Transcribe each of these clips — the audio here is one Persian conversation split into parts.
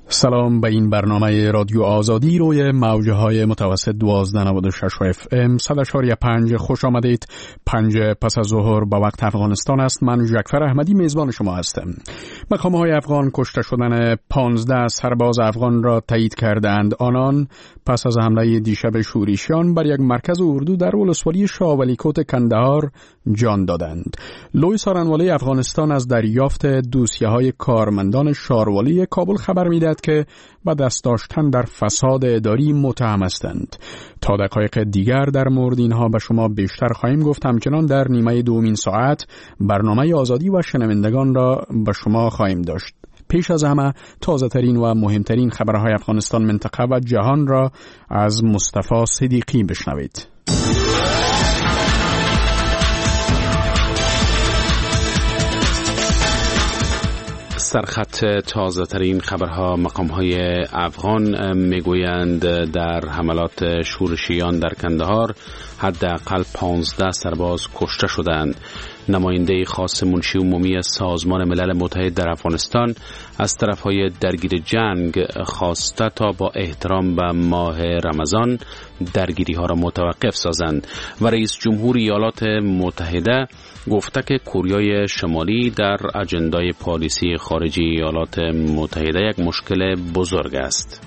سلام به این برنامه رادیو آزادی روی موجه های متوسط 1296 FM 100.5 خوش آمدید. 5 پس از ظهر با وقت افغانستان است. من جعفر احمدی میزبان شما هستم. مقام های افغان کشته شدن 15 سرباز افغان را تایید کردند. آنان پس از حمله دیشب شورشیان بر یک مرکز اردو در ولسوالی شاولیکوت کندهار جان دادند. لوی سارنوالی افغانستان از دریافت دوسیه های کارمندان شاروالی کابل خبر میدهد که با دست داشتن در فساد اداری متهم هستند. تا دقایق دیگر در مورد اینها به شما بیشتر خواهیم گفت. همچنان در نیمه دومین ساعت برنامه آزادی و شنوندگان را به شما خواهیم داشت. پیش از همه تازه ترین و مهمترین خبرهای افغانستان، منطقه و جهان را از مصطفی صدیقی بشنوید. سرخط تازه ترین خبرها. مقام‌های افغان میگویند در حملات شورشیان در کندهار حداقل 15 سرباز کشته شدند. نماینده خاص منشی عمومی سازمان ملل متحد در افغانستان از طرفهای درگیر جنگ خواسته تا با احترام به ماه رمضان درگیری ها را متوقف سازند و رئیس جمهور ایالات متحده گفته که کره شمالی در اجندای پالیسی خارجی ایالات متحده یک مشکل بزرگ است.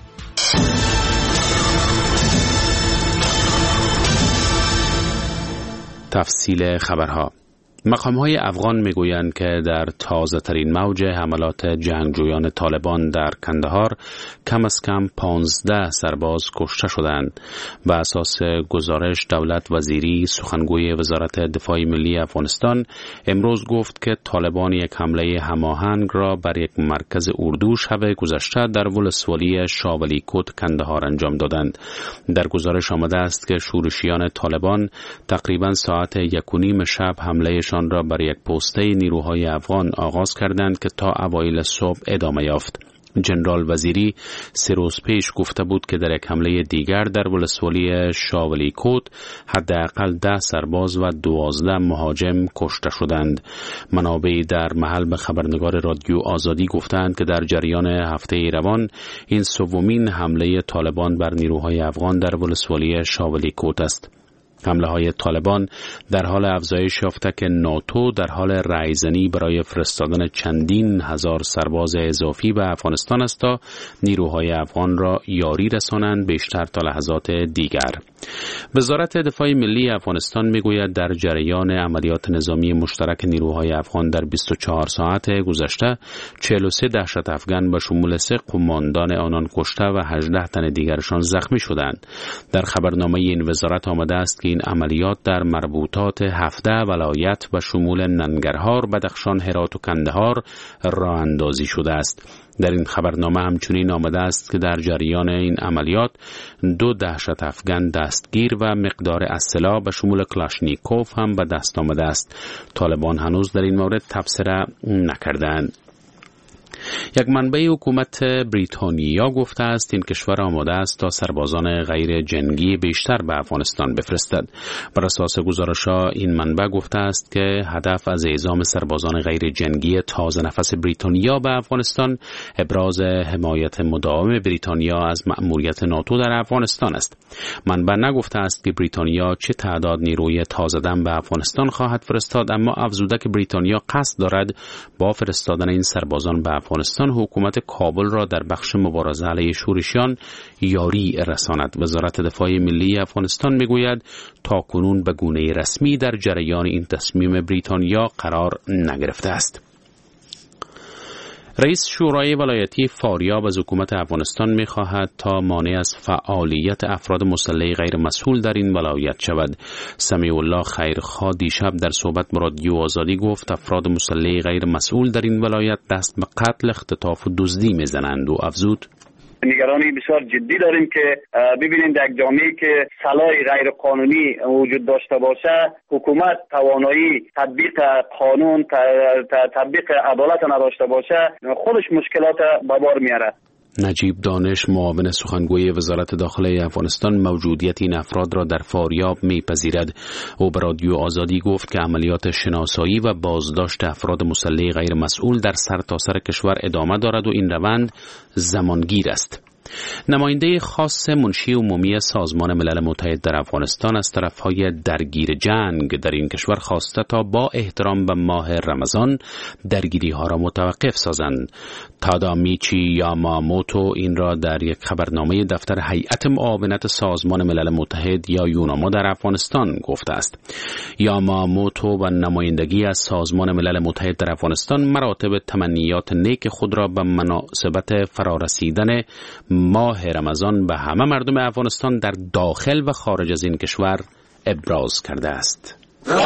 تفصیل خبرها. مقام‌های افغان میگویند که در تازه ترین موج حملات جنگجویان طالبان در کندهار کم از کم 15 سرباز کشته شدند. بر اساس گزارش دولت وزیری سخنگوی وزارت دفاع ملی افغانستان امروز گفت که طالبان یک حمله هماهنگ را بر یک مرکز اردو شب گذشته در ولسوالی شاولیکوت کندهار انجام دادند. در گزارش آمده است که شورشیان طالبان تقریبا ساعت 1:30 شب حمله را بر یک پسته نیروهای افغان آغاز کردند که تا اوایل صبح ادامه یافت. جنرال وزیری 3 روز پیش گفته بود که در یک حمله دیگر در ولسوالی شاولیکوت حداقل 10 سرباز و 12 مهاجم کشته شدند. منابعی در محل به خبرنگار رادیو آزادی گفتند که در جریان هفته روان این سومین حمله طالبان بر نیروهای افغان در ولسوالی شاولیکوت است. حمله های طالبان در حال افزایش یافته که ناتو در حال رایزنی برای فرستادن چندین هزار سرباز اضافی به افغانستان است تا نیروهای افغان را یاری رسانند بیشتر تا لحظات دیگر. وزارت دفاع ملی افغانستان میگوید در جریان عملیات نظامی مشترک نیروهای افغان در 24 ساعت گذشته 43 دهشت افغان به شمول 3 قماندان آنان کشته و 18 تن دیگرشان زخمی شدند. در خبرنامه این وزارت آمده است که این عملیات در مربوطات 17 ولایت به شمول ننگرهار، بدخشان، هرات و کندهار راه اندازی شده است. در این خبرنامه همچنین آمده است که در جریان این عملیات 2 دهشت افغان دستگیر و مقدار اسلحه به شمول کلاشنیکوف هم به دست آمده است. طالبان هنوز در این مورد تبصره نکردند. یک منبع حکومت بریتانیا گفته است این کشور آماده است تا سربازان غیر جنگی بیشتر به افغانستان بفرستد. بر اساس گزارش‌ها این منبع گفته است که هدف از اعزام سربازان غیر جنگی تازه نفس بریتانیا به افغانستان ابراز حمایت مداوم بریتانیا از مأموریت ناتو در افغانستان است. منبع نگفته است که بریتانیا چه تعداد نیروی تازه دم به افغانستان خواهد فرستاد، اما افزوده که بریتانیا قصد دارد با فرستادن این سربازان به افغانستان حکومت کابل را در بخش مبارزه علیه شورشیان یاری رساند. وزارت دفاع ملی افغانستان میگوید تاکنون به گونه رسمی در جریان این تصمیم بریتانیا قرار نگرفته است. رئیس شورای ولایتی فاریاب از حکومت افغانستان می‌خواهد تا مانع از فعالیت افراد مسلح غیر مسئول در این ولایت شود. سمیع الله خیرخواه دیشب در صحبت با رادیو آزادی گفت افراد مسلح غیر مسئول در این ولایت دست به قتل، اختطاف و دزدی می‌زنند و افزود نگرانی بسیار جدی داریم که ببینیم در یک جامعه‌ای که سلاح غیر قانونی وجود داشته باشه، حکومت توانایی تطبیق قانون، تطبیق عدالت نداشته باشه، خودش مشکلات به بار میاره. نجیب دانش معاون سخنگوی وزارت داخله افغانستان موجودیت این افراد را در فاریاب می‌پذیرد. او به رادیو آزادی گفت که عملیات شناسایی و بازداشت افراد مسلح غیر مسئول در سرتاسر کشور ادامه دارد و این روند زمانگیر است. نماینده خاص منشی عمومی سازمان ملل متحد در افغانستان از طرفهای درگیر جنگ در این کشور خواسته تا با احترام به ماه رمضان درگیری ها را متوقف سازند. تادامیچی یاماموتو این را در یک خبرنامه دفتر هیئت معاونت سازمان ملل متحد یا یوناما در افغانستان گفته است. یاماموتو و نمایندگی از سازمان ملل متحد در افغانستان مراتب تمنیات نیک خود را به مناسبت فرارسیدن ماه رمضان به همه مردم افغانستان در داخل و خارج از این کشور ابراز کرده است.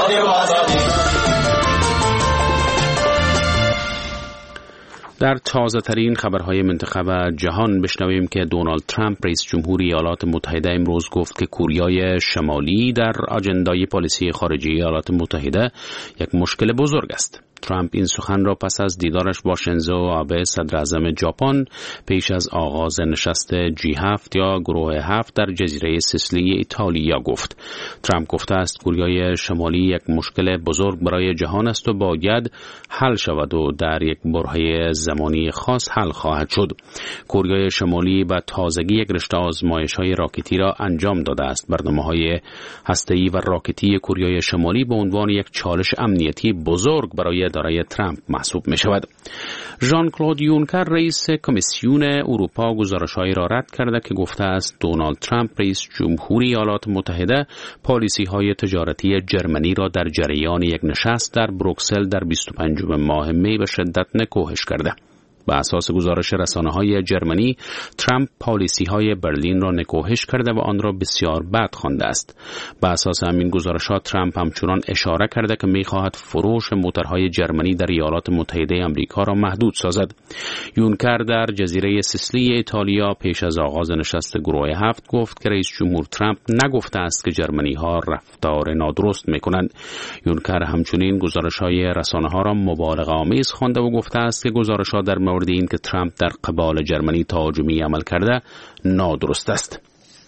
در تازه ترین خبرهای منطقه و جهان بشنویم که دونالد ترامپ رئیس جمهور ایالات متحده امروز گفت که کوریای شمالی در آجندای پالیسی خارجی ایالات متحده یک مشکل بزرگ است. ترامپ این سخن را پس از دیدارش با شینزو آبه صدر اعظم ژاپن پیش از آغاز نشست G7 یا گروه 7 در جزیره سیسیلی ایتالیا گفت. ترامپ گفته است کوریای شمالی یک مشکل بزرگ برای جهان است و باید حل شود و در یک برهه زمانی خاص حل خواهد شد. کوریای شمالی به تازگی یک رشته آزمایش‌های راکتی را انجام داده است. برنامه‌های هسته‌ای و راکتی کوریای شمالی به عنوان یک چالش امنیتی بزرگ برای اداره ترامپ محسوب می شود. ژان کلود یونکر رئیس کمیسیون اروپا گزارش‌هایی را رد کرده که گفته است دونالد ترامپ رئیس جمهور ایالات متحده پالیسی‌های تجارتی جرمنی را در جریان یک نشست در بروکسل در 25 ماه می به شدت نکوهش کرده. به اساس گزارش رسانه‌های جرمنی، ترامپ پالیسی‌های برلین را نکوهش کرده و آن را بسیار بد خوانده است. به اساس همین گزارش‌ها ترامپ همچنان اشاره کرده که می‌خواهد فروش موتورهای جرمنی در ایالات متحده آمریکا را محدود سازد. یونکر در جزیره سیسیلی ایتالیا پیش از آغاز نشست گروه 7 گفت که رئیس جمهور ترامپ نگفته است که جرمنی‌ها رفتار نادرست می‌کنند. یونکر همچنین گزارش‌های رسانه‌ها را مبالغه‌آمیز خوانده و گفته است که گزارش‌ها در مورد این که ترامپ در قبال جرمنی تهاجمی عمل کرده نادرست است.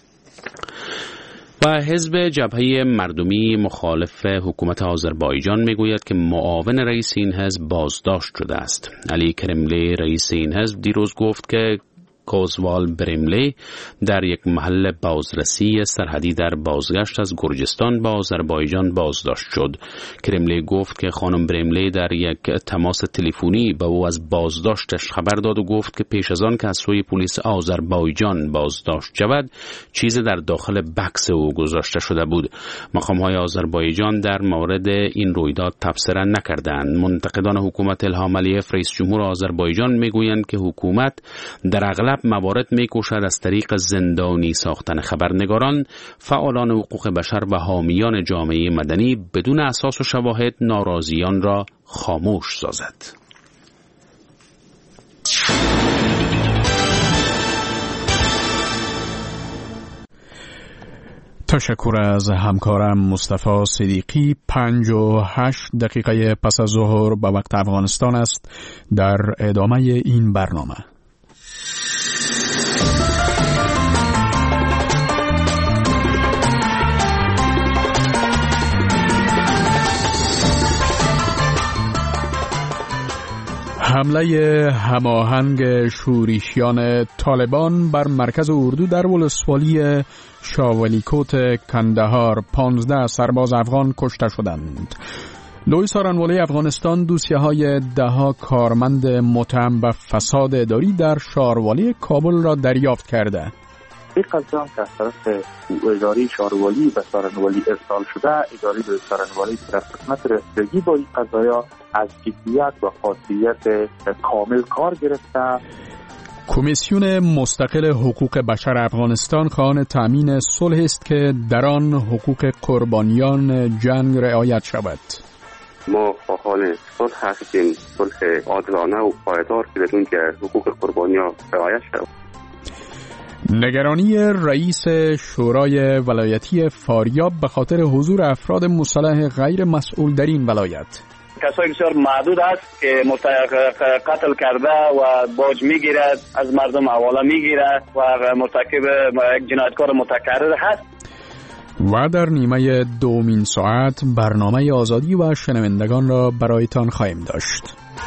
و حزب جبهه مردمی مخالف حکومت آذربایجان میگوید که معاون رئیس این حزب بازداشت شده است. علی کرملی رئیس این حزب دیروز گفت که کوزوال برملی در یک محل بازرسی سرحدی در بازگشت از گرجستان به آذربایجان بازداشت شد. کرملی گفت که خانم برملی در یک تماس تلفنی به او از بازداشتش خبر داد و گفت که پیش از آن که از سوی پلیس آذربایجان بازداشت شود چیزی در داخل بکس او گذاشته شده بود. مقام‌های آذربایجان در مورد این رویداد تبصره نکردند. منتقدان حکومت الهام علیف رئیس جمهور آذربایجان میگویند که حکومت در اغلب موارد می‌کوشد از طریق زندانی ساختن خبرنگاران، فعالان حقوق بشر و حامیان جامعه مدنی بدون اساس و شواهد ناراضیان را خاموش سازد. تشکر از همکارم مصطفی صدیقی. 58 دقیقه پس از ظهر به وقت افغانستان است. در ادامه این برنامه حمله هماهنگ شورشیان طالبان بر مرکز اردو در ولسوالی شاولیکوت کندهار 15 سرباز افغان کشته شدند. لوی سارنوالی افغانستان دوسیه‌های 10 کارمند متهم به فساد اداری در شاروالی کابل را دریافت کرده. این قضیه که از طرف اداره شاروالی به سارنوالی ارسال شده، اداره سارنوالی در خدمت رسیدگی با این قضایا از جدیت و خاصیت کامل کار گرفته. کمیسیون مستقل حقوق بشر افغانستان خواهان تامین صلح است که در آن حقوق قربانیان جنگ رعایت شود. ما خواهان صلح هستیم، صلح عادلانه و پایدار که بدون که حقوق قربانیان رعایت شود. نگرانی رئیس شورای ولایتی فاریاب به خاطر حضور افراد مسلح غیر مسئول در این ولایت. کسای بسیار معدود است که قتل کرده و باج میگیرد، از مردم حواله میگیرد و مرتکب یک جنایتکار متکرر هست. و در نیمه دومین ساعت برنامه آزادی و شنوندگان را برایتان خواهیم داشت.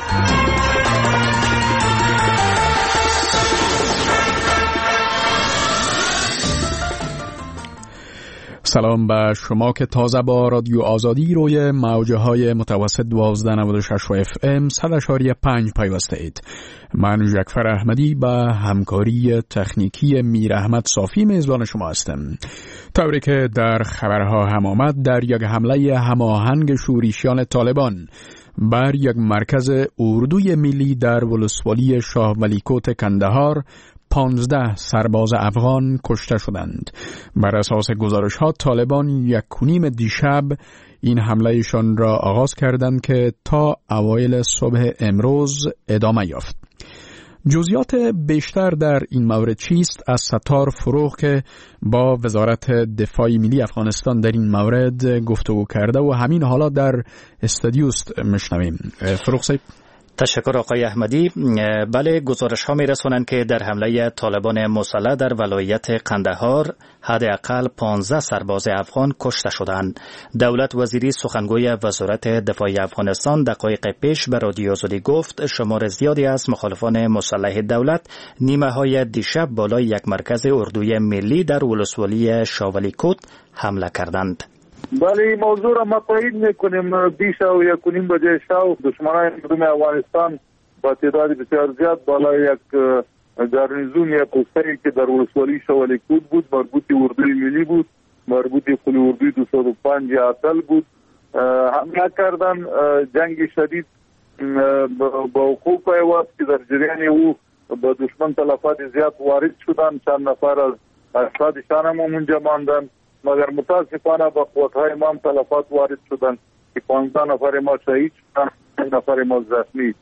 سلام به شما که تازه با رادیو آزادی روی موجه های متوسط 1296 FM 100.5 پیوسته اید. من جعفر احمدی به همکاری تکنیکی میر احمد صافی میزبان شما هستم. طوری که در خبرها هم آمد، در یک حمله هماهنگ شورشیان طالبان بر یک مرکز اردوی ملی در ولسوالی شاه ولیکوت کندهار 15 سرباز افغان کشته شدند. بر اساس گزارش ها طالبان 1:30 دیشب این حملهشان را آغاز کردند که تا اوایل صبح امروز ادامه یافت. جزئیات بیشتر در این مورد چیست؟ از ستار فروغ که با وزارت دفاع ملی افغانستان در این مورد گفتگو کرده و همین حالا در استودیوست میشنویم. فروغ صاحب. تشکر آقای احمدی. بله، گزارش ها می رسونند که در حمله طالبان مسلح در ولایت قندهار حداقل 15 سرباز افغان کشته شدند. دولت وزیری سخنگوی وزارت دفاع افغانستان دقایق پیش به رادیو آزادی گفت شمار زیادی از مخالفان مسلح دولت نیمه های دیشب بالای یک مرکز اردوی ملی در ولسوالی شاه ولیکوت حمله کردند. بله، این موضوع را ما تایید میکنیم. 1:30 بجه شب دشمنان مردم افغانستان با تعداد بسیار زیاد بالای یک گارنیزون یا پوستری که در ولسوالی شاه ولیکوت بود، مربوط اردوی ملی بود، مربوط قلی اردوی 205 اتل بود، حمله کردن. جنگ شدید با وقوع پیوست که در جریان او با دشمن تلفات زیاد وارد شدن. چند نفر از افرادشان هم اونجا ماندن، مگر متاسفانه با قوت‌های ما تلفات وارد شدن که 15 نفر ما شهید شدن، 5 نفر ما زخمی.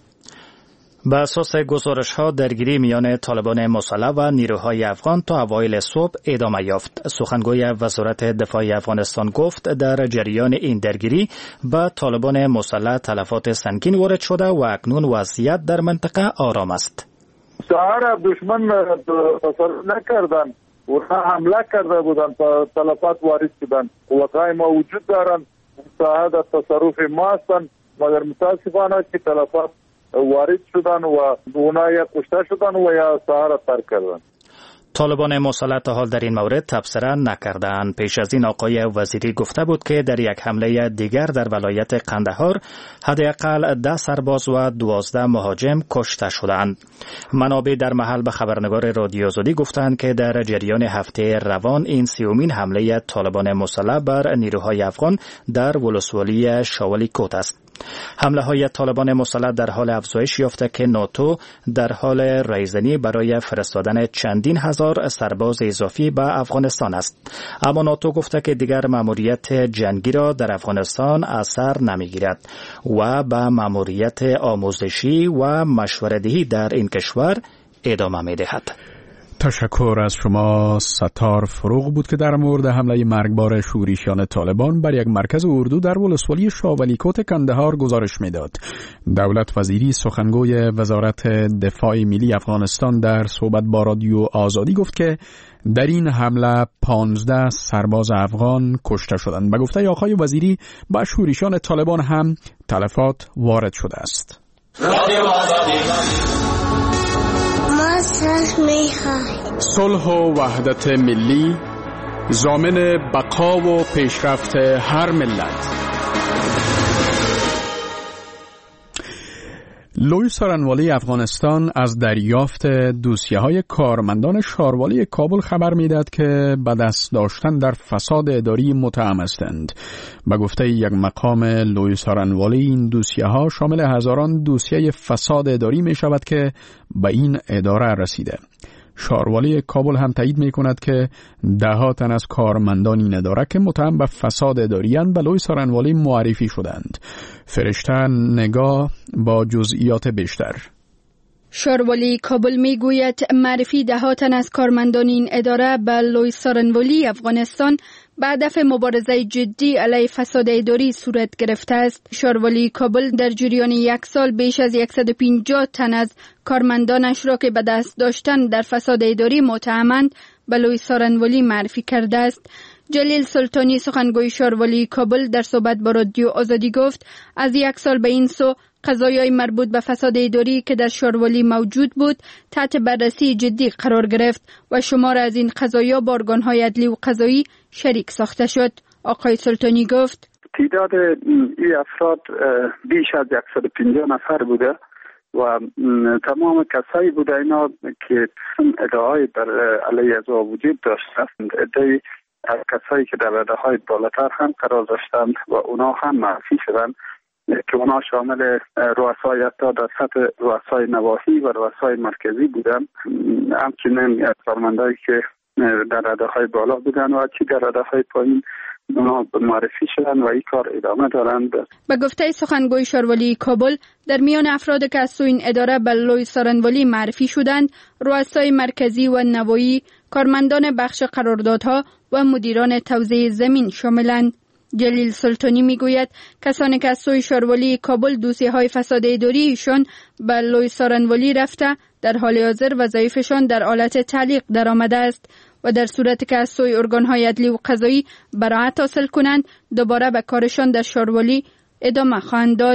به اساس گزارش ها درگیری میان طالبان مسلح و نیروهای افغان تا اوایل صبح ادامه یافت. سخنگوی وزارت دفاع افغانستان گفت در جریان این درگیری به طالبان مسلح تلفات سنگین وارد شده و اکنون وضعیت در منطقه آرام است. سهار دشمن تصرف نکردن، اونها حمله کرده بودن، تلفات وارد شدن. قوت‌های ما وجود دارن، مساعد تصرف ما هستن، مگر متاسفانه که تلفات وارد شدن و اونها یا کشته شدن و یا سهار ترک کردن. طالبان مسلح تا حال در این مورد تبصره نکردند. پیش از این آقای وزیری گفته بود که در یک حمله دیگر در ولایت قندهار حداقل 10 سرباز و 12 مهاجم کشته شدند. منابع در محل به خبرنگار رادیو آزادی گفتند که در جریان هفته روان این 30مین حمله طالبان مسلح بر نیروهای افغان در ولسوالی شاه ولیکوت است. حمله های طالبان مسلح در حال افزایش یافته که ناتو در حال رایزنی برای فرستادن چندین هزار سرباز اضافی به افغانستان است. اما ناتو گفته که دیگر مأموریت جنگی را در افغانستان اثر نمیگیرد و به مأموریت آموزشی و مشوره‌دهی در این کشور ادامه می‌دهد. تشکر از شما. ستار فروغ بود که در مورد حمله مرگبار شورشیان طالبان بر یک مرکز اردو در ولسوالی شاه ولیکوت کندهار گزارش میداد. دولت وزیری سخنگوی وزارت دفاع ملی افغانستان در صحبت با رادیو آزادی گفت که در این حمله 15 سرباز افغان کشته شدند. به گفته آقای وزیری به شورشیان طالبان هم تلفات وارد شده است. صلح و وحدت ملی ضامن بقا و پیشرفت هر ملت. لوی سارنوالی افغانستان از دریافت دوسیه‌های کارمندان شاروالی کابل خبر می‌دهد که به دست داشتن در فساد اداری متهم هستند. به گفته یک مقام لوی سارنوالی این دوسیه‌ها شامل هزاران دوسیه فساد اداری می‌شود که به این اداره رسیده. شاروالی کابل هم تایید می‌کند که ده‌ها تن از کارمندان این اداره که متهم به فساد اداری‌اند به لوی سارنوالی معرفی شدند. فرشته نگاه با جزئیات بیشتر. شاروالی کابل میگوید معرفی 10 تن از کارمندان این اداره به لوی سارنوالی افغانستان به هدف مبارزه جدی علیه فساد اداری صورت گرفته است. شاروالی کابل در جریان 1 سال بیش از 150 تن از کارمندانش را که به دست داشتن در فساد اداری متهمند به لوی سارنوالی معرفی کرده است. جلیل سلطانی سخنگوی شاروالی کابل در صحبت با رادیو آزادی گفت از 1 سال به این سو قضایای مربوط به فساد اداری که در شاروالی موجود بود تحت بررسی جدی قرار گرفت و شمار از این قضایا با ارگان‌های عدلی و قضایی شریک ساخته شد. آقای سلطانی گفت تعداد این افراد بیش از 150 نفر بوده و تمام کسایی بوده اینا که ادعای بر علیه از وجود داشتند. ادعای از کسایی که در رده‌های بالاتر هم قرار داشتند و اونا هم معرفی شدند که اونا شامل رؤسای حتی در سطح رؤسای نواحی و رؤسای مرکزی بودن، همچنین کارمندایی که در رده‌های بالا بودن و چی در رده‌های پایین اونا معرفی شدن و این کار ادامه دارند. به گفته سخنگوی شاروالی کابل در میان افراد که از سوی این اداره به لوی سارنوالی معرفی شدند رؤسای مرکزی و نواحی، کارمندان بخش قراردادها و مدیران توزیع زمین شاملند. جلیل سلطانی میگوید کسانی که از سوی شاروالی کابل دوسیه‌های فساد اداری ایشان به لوی سارنوالی رفته در حال حاضر وظایفشان در حالت تعلیق درآمده است و در صورتی که از سوی ارگان‌های عدلی و قضایی براءت حاصل کنند دوباره به کارشان در شاروالی ادامه خواهند داد.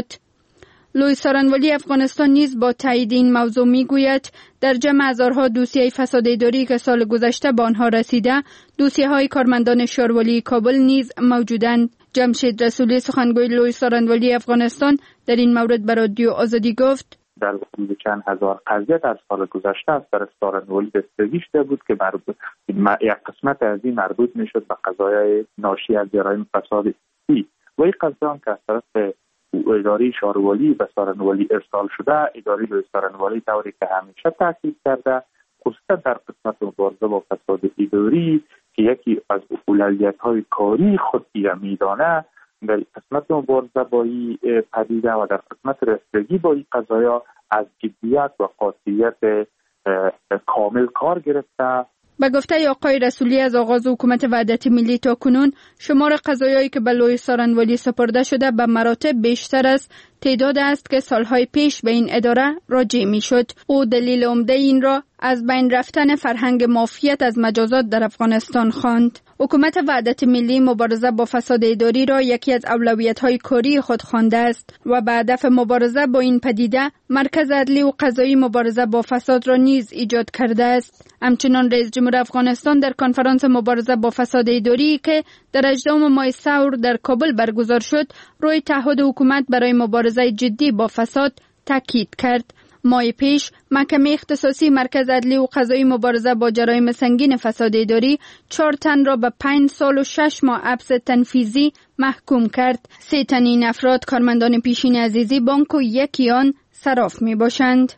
لوی سارنوالی افغانستان نیز با تایید این موضوع میگوید در جمع هزارها دوسیه فساد اداری که سال گذشته به آنها رسیده دوسیه‌های کارمندان شاروالی کابل نیز موجودند. جمشید رسولی سخنگوی لوی سارنوالی افغانستان در این مورد به رادیو آزادی گفت در چند هزار قضیه در سال گذشته از طرف سارنوالی دستگیری شده بود که یک قسمت از این مربوط میشد به قضایای ناشی از جرایم فساد اداری و این قضایان که از طرف اداره شاروالی به سارنوالی ارسال شده، اداره سارنوالی طوری که همیشه تاکید کرده خصوصا در قسمت مبارزه با فساد اداری که یکی از اولویت‌های کاری خود میدانه، در قسمت مبارزه با این پدیده و در قسمت رسیدگی با این قضایا از جدیت و قاطعیت کامل کار گرفته. به گفته آقای رسولی از آغاز حکومت وحدت ملی تا کنون شمار قضایایی که به لوی سارنوالی سپرده شده به مراتب بیشتر از تعداد است که سالهای پیش به این اداره راجع می شد. او دلیل عمده این را از بین رفتن فرهنگ مافیت از مجازات در افغانستان خواند. حکومت وحدت ملی مبارزه با فساد اداری را یکی از اولویت‌های کاری خود خوانده است و به هدف مبارزه با این پدیده مرکز عدلی و قضایی مبارزه با فساد را نیز ایجاد کرده است. همچنین رئیس جمهور افغانستان در کنفرانس مبارزه با فساد اداری که در 18 ماه سور در کابل برگزار شد روی تعهد حکومت برای مبارزه جدی با فساد تاکید کرد. ماه پیش محکمه اختصاصی مرکز عدلی و قضایی مبارزه با جرایم سنگین فساد اداری 4 تن را به 5 سال و 6 ماه حبس تنفیذی محکوم کرد. 3 تن این افراد کارمندان پیشین عزیزی بانک و یکی آن صراف می باشند.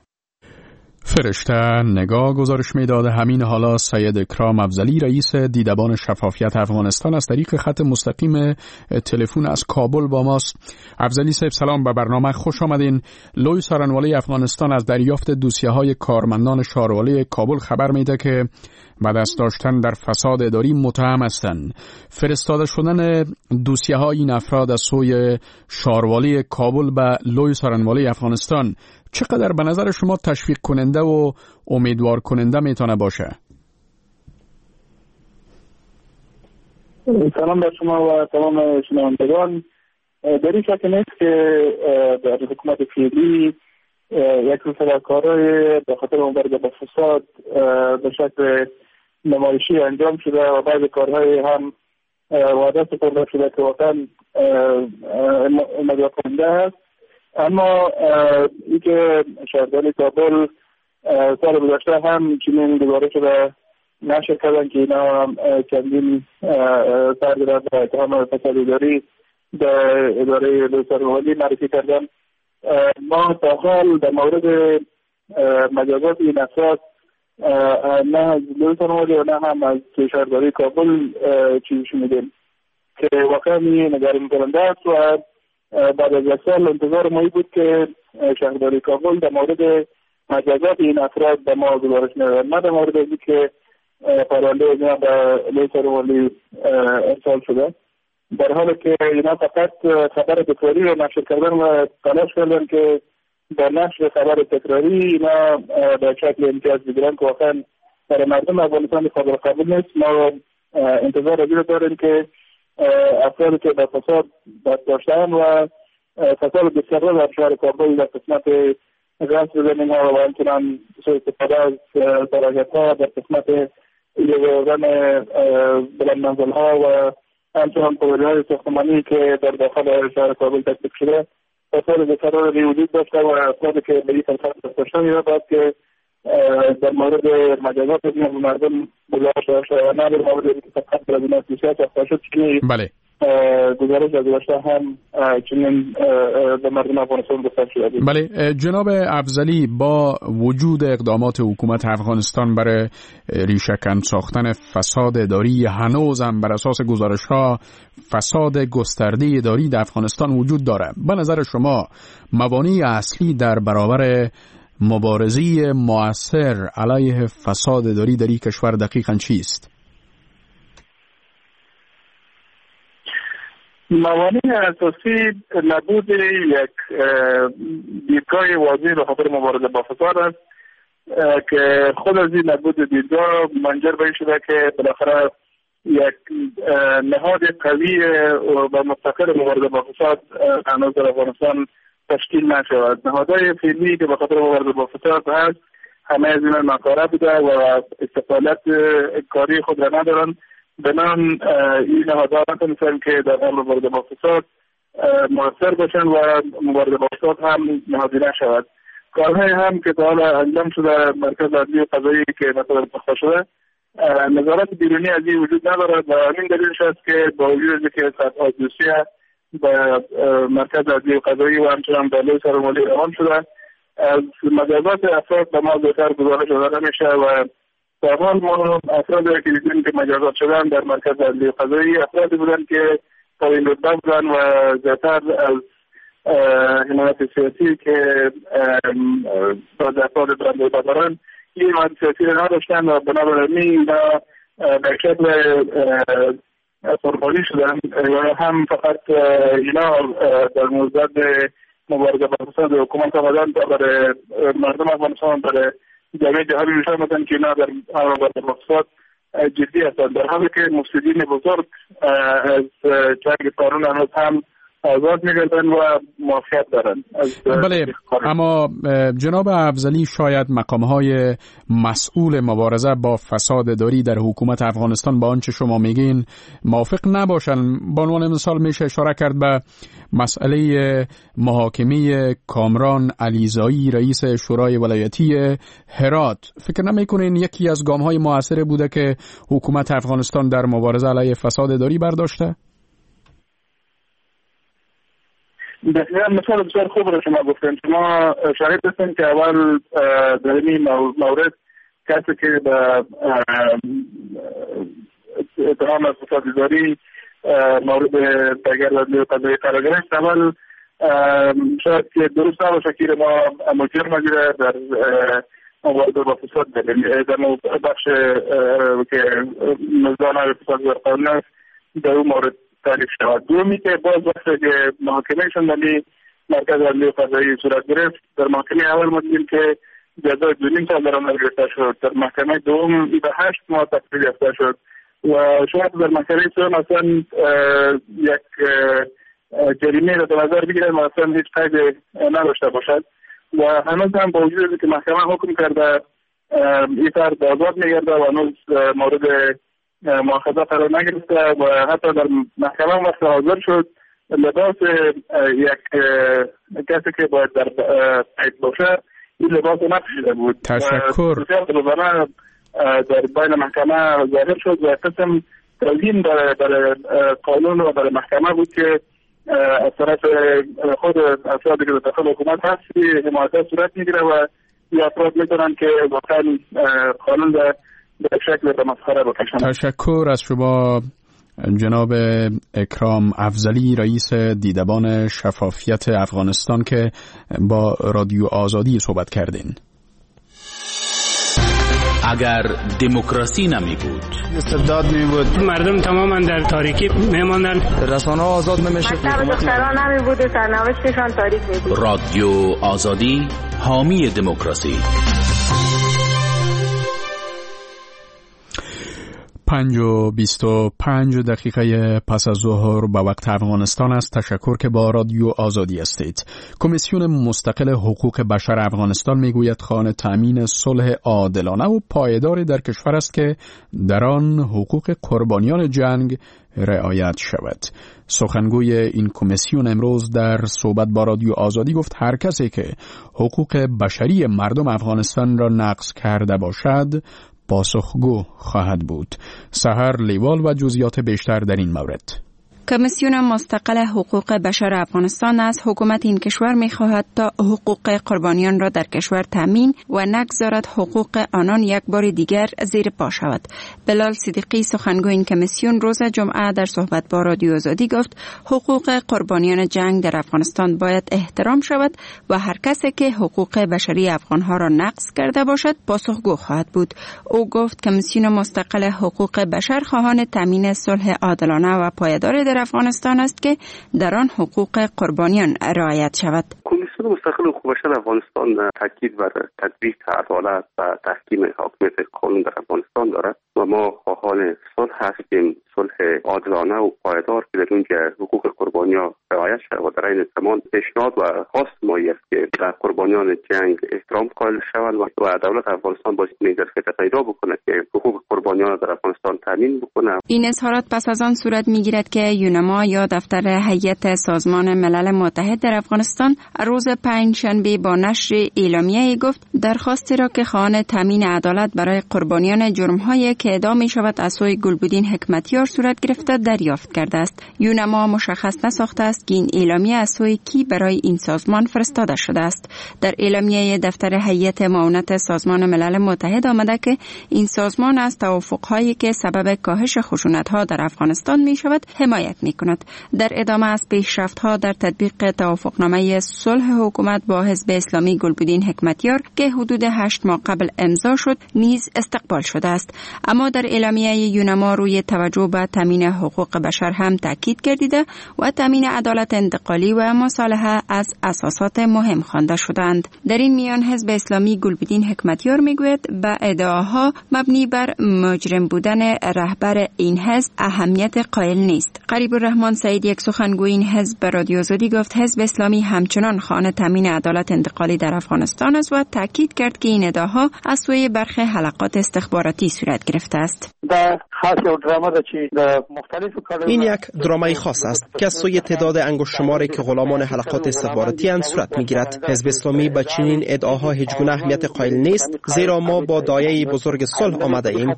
فرشته نگاه گزارش میداد. همین حالا سید اکرام افضلی رئیس دیدبان شفافیت افغانستان از طریق خط مستقیم تلفن از کابل با ماست. افضلی صاحب سلام، به برنامه خوش آمدین. لوی سارنوالی افغانستان از دریافت دوسیه‌های کارمندان شاروالی کابل خبر میده که به دست داشتن در فساد اداری متهم هستند. فرستاده شدن دوسیه‌های این افراد از سوی شاروالی کابل به لوی سارنوالی افغانستان چقدر به نظر شما تشویق کننده و امیدوار کننده میتونه باشه؟ سلام بر شما و تمام شنوندگان. در این شک نیست که در حکومت فعلی یک سری کارهای به خاطر مبارزه با فساد به شکل نمایشی انجام شده و بعضی کارهای هم وعده سپرده شده که واقعا امیدوار کننده است. اما ای که شهرداری کابل سال گذشته هم چنین دوباره شده نشر کردن که اینا چندین سرگرد و اتهام فساد اداری در اداره لوی سارنوالی معرفی کردن. ما تا حال در مورد مجازات این افراد نه از لوی سارنوالی و نه هم از شهرداری کابل چیزی شنیدیم که واقعا نگران کننده است و بعد از یک سال انتظار ما بود که شهرداری کابل در مورد مجازات این افراد به ما گزارش ندادن. نه در مورد اینکه که پرونده اینا به لوی سروالی ارسال شده، در حالی که اینا فقط خبر تکراری رو نشر کردن و تلاش کردن که در نشر خبر تکراری اینا به شکل امتیاز بگیرن که واقعا برای مردم افغانستان قابل قبول نیست. ما انتظار از این داریم که افرادی که به فساد دست داشتن و فساد بسیار در شهر کابل در قسمت غصب زمین ها و همچنان سوء استفاده از سراحت ها در قسمت یوزن بلند منزل ها و همچنان پروژه های ساختمانی که در داخل شهر کابل تطبیق شده فساد بسیار وجود داشته و افرادی که به این فساد دست داشتن اینا باید که در مورد مجازات مردم گزارش داشته و نه در مورد اینکه فقط در بنا سیاست اخطار شد چنین گزارش از گذشته هم چنین به مردم افغانستان گفته شده. بله جناب افضلی، با وجود اقدامات حکومت افغانستان برای ریشه‌کن ساختن فساد اداری، هنوز هم بر اساس گزارش‌ها فساد گسترده اداری در افغانستان وجود داره. به نظر شما موانع اصلی در برابر مبارزه مؤثر علیه فساد اداری در این کشور دقیقاً چیست؟ موانع اساسی نبود یک دیدگاه واضح به خاطر مبارزه با فساد است که خود از این نبود دیدگاه منجر به این شده که بالاخره یک نهاد قوی و مستقل مبارزه با فساد هنوز در افغانستان تشکیل نشود. نهادهای فعلی که به خاطر مبارزه با فساد هست همه از اینا ناکاره بوده و استقلالت کاری خود را ندارن. بنان این نهادها نتونستن که در حال مبارزه با فساد مؤثر باشن و مبارزه با فساد هم نهادی نشود. کارهای هم که تا حالا انجام شده مرکز عدلی و قضایی که مثلا ساخته شده نظارت بیرونی از این وجود ندارد و همین دلیلش است که با وجود از اینکه صدها دوسیه به مرکز عدلی و قضایی و همچنان به لوی سروالی روان شده، از مجازات افراد به ما زودتر گزارش داده نمیشه و در حال ما افرادی که دیدیم که مجازات شدن در مرکز عدلی و قضایی افرادی بودن که پایین رتبه بودن و زیادتر از حمایت سیاسی که باز افراد برند رتبه دارن این حمایت سیاسی را نداشتن و بنابراین اینا در شکل قربانی شدن و هم فقط اینا در موضوع مبارزه با فساد حکومت آمدن تا برای مردم افغانستان برای جامعه جهانی نشان بدن که اینا در مبارزه با فساد جدی هستند، در حالی که مفسدین بزرگ از جنگ قانون هنوز هم آزاد میگردن و معافیت دارن. بله، اما جناب افضلی شاید مقامهای مسئول مبارزه با فساد اداری در حکومت افغانستان با آنچه شما میگین موافق نباشن. به عنوان مثال میشه اشاره کرد به مسئله محاکمه کامران علیزایی رئیس شورای ولایتی هرات. فکر نمیکنین یکی از گامهای موثر بوده که حکومت افغانستان در مبارزه علیه فساد اداری برداشته؟ دقیقا مثال بسیار خوب رو شما گفتن. شما شاهد هستین که اول در این مورد کسی که به اتهام از فساد اداری مورد برگرداندگی قضایی قرار گرفت، اول شاید که درست نباشه که ما مجرم نگیره در مبارزه با فساد در بخش که نظام فساد در قانون است در اون مورد تعریف شود. دومی که باز وقتی که محاکمه شدنی مرکز عدلی و قضایی صورت گرفت، در محاکمه اول ما دیدیم که جزای 2.5 سال در آن گرفته شد، در محکمه دوم به 8 ماه تفصیل یافته شد و شاید در محکمه سوم اصلا یک جریمه را در نظر بگیرن و اصلا هیچ قید نداشته باشد و هنوز هم با وجود اینکه محکمه حکم کرده این فرد آزاد میگرده و هنوز مورد مؤاخذه قرار نگرفته و حتی در محکمه وقت حاضر شد لباس یک کسی که باید در قید باشه این لباس نپوشیده بود. تشکر. در بین محکمه ظاهر شد و قسم توهین برای قانون و برای محکمه بود که از طرف خود افرادی که داخل حکومت هست حمایت صورت میگیره و این افراد میتونن که واقعا قانون به شکل به مسخره بکشن. تشکر از شما جناب اکرام افضلی، رئیس دیدبان شفافیت افغانستان که با رادیو آزادی صحبت کردین. اگر دموکراسی نمی بود، استبداد می بود، مردم تماما در تاریکی می ماندن، رسانه ها آزاد نمیشه، دختران نمی بود، سرنوشتشان تاریک می بود. رادیو آزادی حامی دموکراسی. 5:25 پس از ظهر به وقت افغانستان است. تشکر که با رادیو آزادی هستید. کمیسیون مستقل حقوق بشر افغانستان میگوید خواهان تامین صلح عادلانه و پایدار در کشور است که در آن حقوق قربانیان جنگ رعایت شود. سخنگوی این کمیسیون امروز در صحبت با رادیو آزادی گفت هر کسی که حقوق بشری مردم افغانستان را نقض کرده باشد پاسخگو خواهد بود. سحر لیوال و جزئیات بیشتر در این مورد. کمیسیون مستقل حقوق بشر افغانستان از حکومت این کشور می‌خواهد تا حقوق قربانیان را در کشور تامین و نگذارد حقوق آنان یک بار دیگر زیر پا شود. بلال صدیقی سخنگوی این کمیسیون روز جمعه در صحبت با رادیو آزادی گفت حقوق قربانیان جنگ در افغانستان باید احترام شود و هر کسی که حقوق بشری افغانها را نقض کرده باشد پاسخگو خواهد بود. او گفت کمیسیون مستقل حقوق بشر خواهان تامین صلح عادلانه و پایدار در افغانستان است که در آن حقوق قربانیان رعایت شود. کمیسیون مستقل حقوق بشر افغانستان تاکید بر تطبیق عدالت و تحکیم حاکمیت قانون در افغانستان دارد و ما خواهان صلح هستیم، صلح عادلانه و پایدار که در اونجا حقوق قربانیان رعایت شود و در این زمان پیشنهاد و خواست ما است که در قربانیان جنگ احترام قائل شود و دولت افغانستان باید ظرفیت پیدا بکنه که حقوق قربانیان در افغانستان تامین بکنه. این اظهارات پس از آن صورت میگیرد که یونما یا دفتر هیئت سازمان ملل متحد در افغانستان روز پنجشنبه با نشر اعلامیه‌ای گفت درخواستی را که خواهان تامین عدالت برای قربانیان جرم‌های که اعدام می‌شود از سوی گلبدین حکمتیار صورت گرفته دریافت کرده است. یونما مشخص نساخته است که این اعلامیه از سوی کی برای این سازمان فرستاده شده است. در اعلامیه دفتر هیئت معاونت سازمان ملل متحد آمده که این سازمان از توافق‌هایی که سبب کاهش خشونت‌ها در افغانستان می‌شود حمایت می‌کند. در ادامه از پیشرفت‌ها در تطبیق توافقنامه صلح حکومت با حزب اسلامی گلبدین حکمتیار که حدود 8 ماه قبل امضا شد نیز استقبال شده است. اما در اعلامیه یونما روی توجه به تامین حقوق بشر هم تاکید گردیده و تامین عدالت انتقالی و مصالحه از اساسات مهم خوانده شدند. در این میان حزب اسلامی گلبدین حکمتیار میگوید به ادعاها مبنی بر مجرم بودن رهبر این حزب اهمیت قائل نیست. قریب الرحمن سعید یک سخنگوی این حزب به رادیو آزادی گفت حزب اسلامی همچنان خواهان تامین عدالت انتقالی در افغانستان است و تاکید کرد که این ادعاها از سوی برخی حلقات استخباراتی صورت گرفته است. این یک درامای خاص است که از سوی تعداد انگشت شماری که غلامان حلقات استخباراتی اند صورت میگیرد. حزب اسلامی به چنین ادعاها هیچ گونه اهمیت قائل نیست، زیرا ما با دایه بزرگ صلح آمده ایم.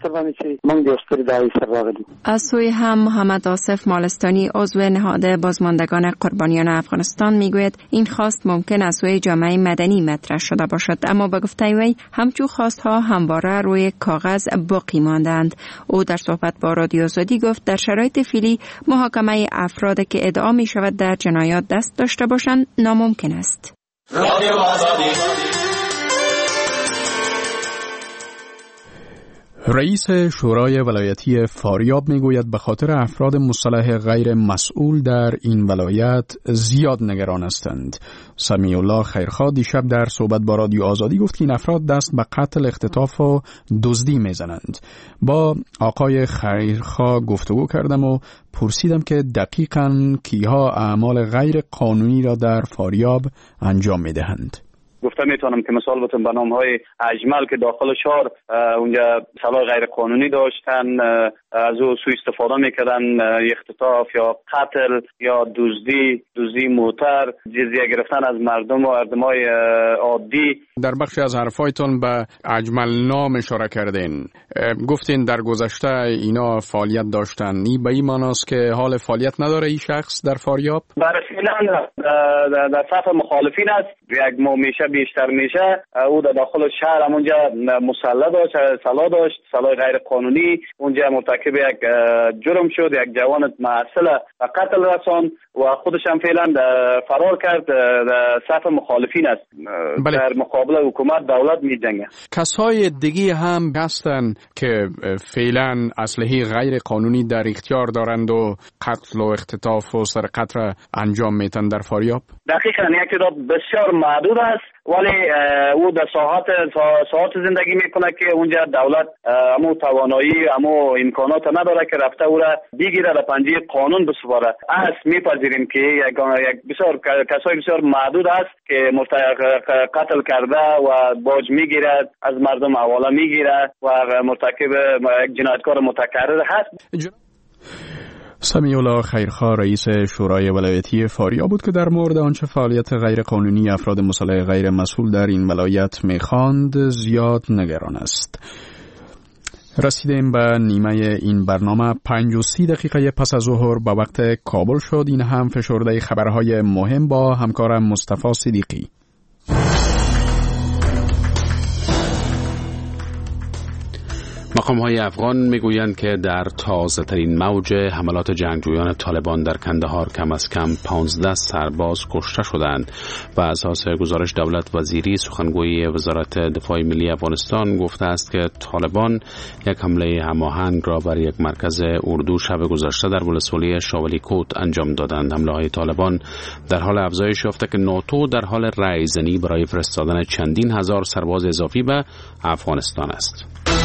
از سوی هم محمد آصف مالستانی عضو نهاد بازماندگان قربانیان افغانستان میگوید این خواست ممکن از سوی جامعه مدنی مطرح شده باشد، اما به گفته وی همچون خواستها همواره روی کاغذ باقی ماندند. او در صحبت با رادیو آزادی گفت در شرایط فعلی محاکمه افرادی که ادعا می شود در جنایات دست داشته باشند ناممکن است. رادیو آزادی. رئیس شورای ولایتی فاریاب میگوید به خاطر افراد مسلح غیر مسئول در این ولایت زیاد نگران هستند. سمیع الله خیرخواه دیشب در صحبت با رادیو آزادی گفت که این افراد دست به قتل، اختطاف و دزدی میزنند. با آقای خیرخواه گفتگو کردم و پرسیدم که دقیقاً کیها اعمال غیر قانونی را در فاریاب انجام میدهند. گفته میتونم که مثال بتونم به نام‌های اجمل که داخل شهر اونجا سلاح غیر قانونی داشتن، از او سوء استفاده میکردن، اختطاف یا قتل یا دزدی موتر، جزیه گرفتن از مردم و آدمای عادی. در بخشی از حرفایتون به اجمل نام اشاره کردین، گفتین در گذشته اینا فعالیت داشتن. به این معناست که حال فعالیت نداره این شخص در فاریاب؟ برای فعلا در صف مخالفین است. یک ما میشه بیشتر میشه، او در داخل شهر همونجا مسلح داشت، سلاح غیر قانونی اونجا مرتکب یک جرم شد، یک جوان معسل و قتل رساند و خودش هم فعلا فرار کرد، در صف مخالفین است. بله. در مقابل حکومت دولت می‌جنگه. کسای دیگه هم هستن که فعلا اسلحه غیر قانونی در اختیار دارند و قتل و اختطاف و سرقت را انجام میتن در فاریاب؟ دقیقاً یک تعداد بسیار محدود است، ولی او در ساحات زندگی میکنه که اونجا دولت امو توانایی امو امکانات نداره که رفته او را بگیره در پنجه قانون بسپاره. میپذیریم که یک کسای بسیار محدود است که قتل کرده و باج میگیرد، از مردم حواله میگیرد و مرتکب یک جنایتکار متکرر هست. سمیع الله خیرخواه رئیس شورای ولایتی فاریاب بود که در مورد آنچه فعالیت غیر قانونی افراد مسلح غیر مسئول در این ولایت میخواند زیاد نگران است. رسیدیم به نیمه این برنامه. 5:30 پس از ظهر به وقت کابل شد. این هم فشرده خبرهای مهم با همکارم مصطفی صدیقی. مقام‌های افغان میگویند که در تازه‌ترین موج حملات جنگجویان طالبان در کندهار کم از کم 15 سرباز کشته شدند و اساس گزارش دولت وزیری سخنگوی وزارت دفاع ملی افغانستان گفته است که طالبان یک حمله هماهنگ را بر یک مرکز اردو شب گذشته در ولسوالی شاولی کوت انجام دادند. حمله‌های طالبان در حال افزایش یافته که ناتو در حال رایزنی برای فرستادن چندین هزار سرباز اضافی به افغانستان است.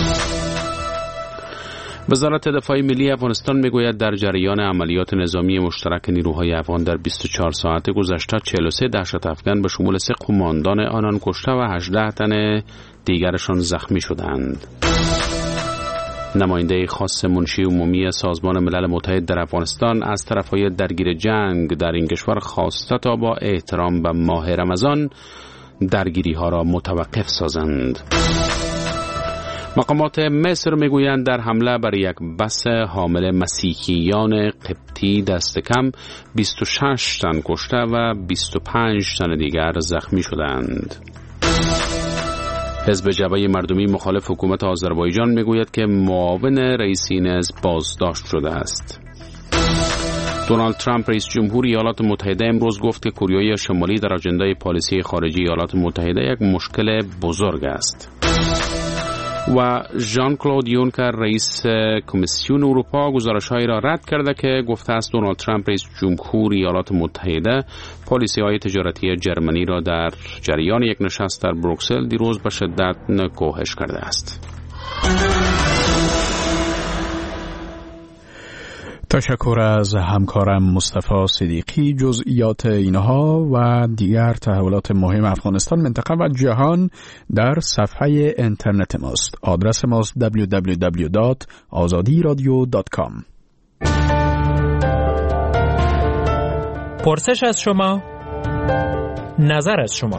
وزارت دفاع ملی افغانستان میگوید در جریان عملیات نظامی مشترک نیروهای افغان در 24 ساعت گذشته 43 دهشت افغان به شمول 3 قماندان آنان کشته و 18 تن دیگرشان زخمی شدند. نماینده خاص منشی عمومی سازمان ملل متحد در افغانستان از طرفهای درگیر جنگ در این کشور خواسته تا با احترام به ماه رمضان درگیری ها را متوقف سازند. مقامات مصر میگویند در حمله بر یک بس حامل مسیحیان قبطی دست کم 26 تن کشته و 25 تن دیگر زخمی شدند. حزب جبهه مردمی مخالف حکومت آذربایجان میگوید که معاون رئیس این حزب بازداشت شده است. دونالد ترامپ رئیس جمهور ایالات متحده امروز گفت که کره شمالی در آژندای پالیسی خارجی ایالات متحده یک مشکل بزرگ است. و ژان کلود یونکر رئیس کمیسیون اروپا گزارش‌هایی را رد کرده که گفته است دونالد ترامپ رئیس جمهور ایالات متحده پالیسی‌های تجارتی جرمنی را در جریان یک نشست در بروکسل دیروز به شدت نکوهش کرده است. تشکر از همکارم مصطفی صدیقی. جزئیات اینها و دیگر تحولات مهم افغانستان، منطقه و جهان در صفحه اینترنت ماست. آدرس ماست www.azadiradio.com. پرسش از شما، نظر از شما.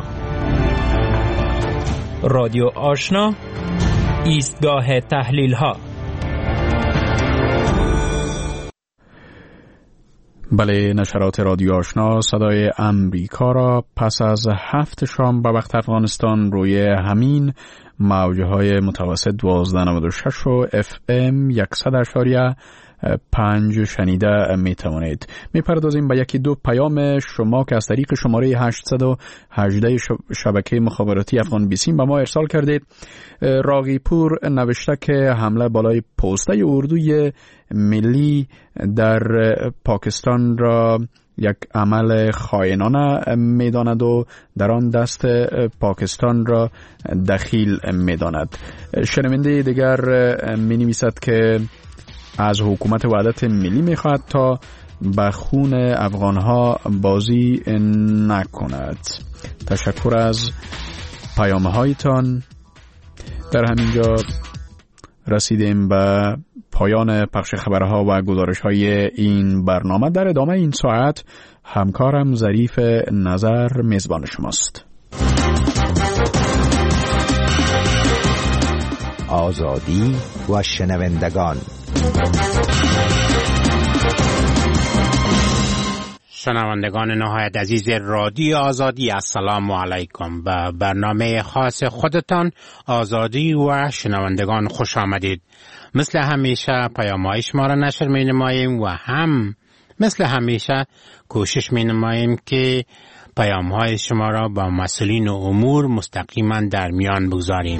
رادیو آشنا، ایستگاه تحلیل ها. بله، نشرات رادیو آشنا صدای امریکا را پس از 7 شام به وقت افغانستان روی همین موجهای متوسط 1296 و FM 100.5 شنیده می توانید. می پردازیم به یکی دو پیام شما که از طریق شماره 818 شبکه مخابراتی افغان بیسیم به ما ارسال کردید. راغی پور نوشته که حمله بالای پسته اردوی ملی در پاکستان را یک عمل خائنانه می‌داند و در آن دست پاکستان را دخیل می‌داند. شنونده دیگر می‌نویسد که از حکومت وحدت ملی می‌خواهد تا به خون افغان‌ها بازی نکند. تشکر از پیام‌هایتان. در همینجا رسیدیم به پایان پخش خبرها و گزارش‌های این برنامه. در ادامه این ساعت همکارم ظریف نظر میزبان شماست. آزادی و شنوندگان. شنوندگان نهایت عزیز رادیو آزادی، السلام علیکم. به برنامه خاص خودتان آزادی و شنوندگان خوش آمدید. مثل همیشه پیام‌های شما را نشر می نماییم و هم مثل همیشه کوشش می نماییم که پیام‌های شما را با مسئولین امور مستقیما در میان بگذاریم.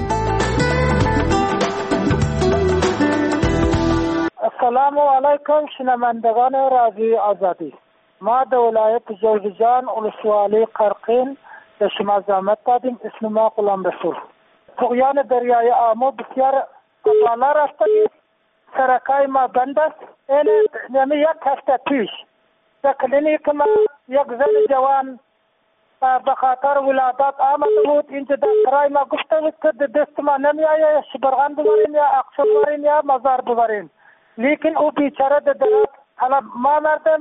السلام علیکم شنوندگان رادیو آزادی. ما در ولایت جوزجان ولسوالی قرقین به شما زحمت دادیم. اسم ما غلام رسول. طغیان دریای آمو بسیار بالا رفته. سرکای ما بند است. این یک هفته پیش در کلینیک ما یک زن جوان به خاطر ولادت آمده بود. اینجا دکترای ما گفته بود که دست ما نمی آید شبرغان ببرین یا اقصر ببرین یا مزار ببرین. لیکن او بیچاره درد حالا ما مردم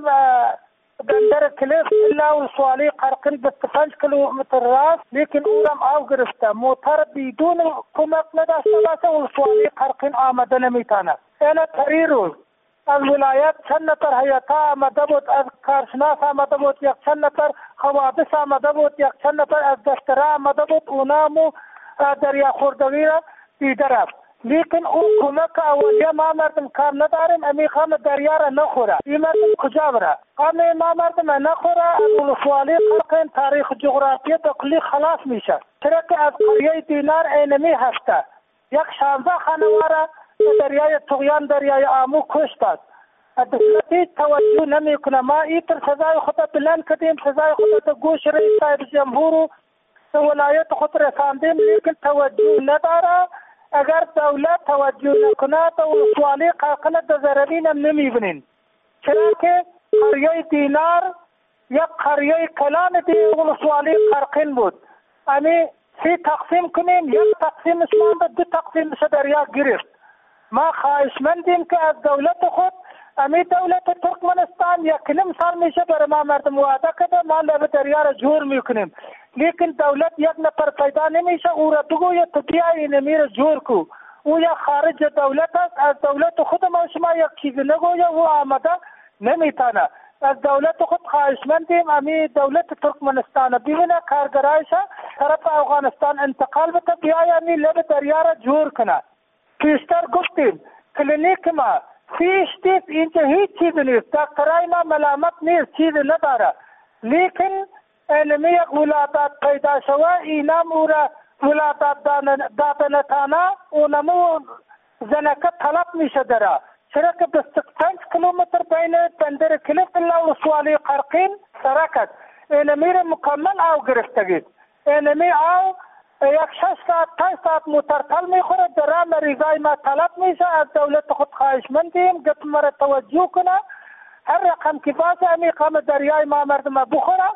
بندر کلیف الا ولسوالی قرقین 25 کیلومتر راست، لیکن او رم آو گرفته. موتر بدون کمک نداشته باشه ولسوالی قرقین آمده نمیتونه. این تری روز از ولایت چند نفر هیئتا آمده بود، از کارشناس آمده بود، یک چند نفر حوادث آمده بود، یک چند نفر از دفتره آمده بود. اونامو دریا خوردوی را دیده رفت. لیکن او کمک اولیه ما مردم کار نداریم. امی خان دریا را نخوره. این مردم کجا بره؟ امی ما مردم نخوره. ولسوالی قرقین تاریخ جغرافیه دکلی خلاص میشه. چرا که از قریه دینار اینمی هفته یک 16 خانواره دریای طغیان دریای آمو کشتاد. دولتی توجه نمیکنه. ما ایتر سزای خود بلند کردیم، سزای خود گوش رئیس صاحب جمهور و ولایت خود رساندیم، لیکن توجه نداره. اگر دولت توجه نکنه تو ولسوالی قرقین در زربین هم نمیبینین. چرا که قریه دینار یک قریه کلان دی ولسوالی قرقین بود. امی 3 تقسیم کنیم، یک تقسیم اسمان دو تقسیم دریا گرفت. ما خواهشمندیم که از دولت خود امی دولت ترکمنستان یک نیم سال میشه برای ما مردم وعده کرده ما لب دریا را جور میکنیم، لیکن دولت یک نفر پیدا نمیشه او را بگوید تو بیا این میر جور کو. او یا خارج دولت است. از دولت خود ما شما یک چیز نگوید او آمده نمیتونه. از دولت خود خواهشمندیم امی دولت ترکمنستان ببینه کارگرایش طرف افغانستان انتقال بده بیای امی لب دریا را جور کنه. پیشتر گفتیم کلینیک ما فیش دیست اینجا هیچ چیز نیست. دکترای ما ملامت نیست، چیز نداره، لیکن اینمی یک ولادت پیدا شوه اینم او را ولادت دادنتانه اونمو زنکه طلب میشه داره. چرا که 25 کیلومتر بین بندر کلیف الا ولسوالی قرقین سرکت اینمی را مکمل آو گرفتگید. اینمی آو یک 6 ساعت 5 ساعت مترتل میخوره. در مریضای ما طلب میشه. از دولت خود خواهشمندیم که مرا توجه کنه. هر رقم که باشه امی قام دریای ما مردم بخوره.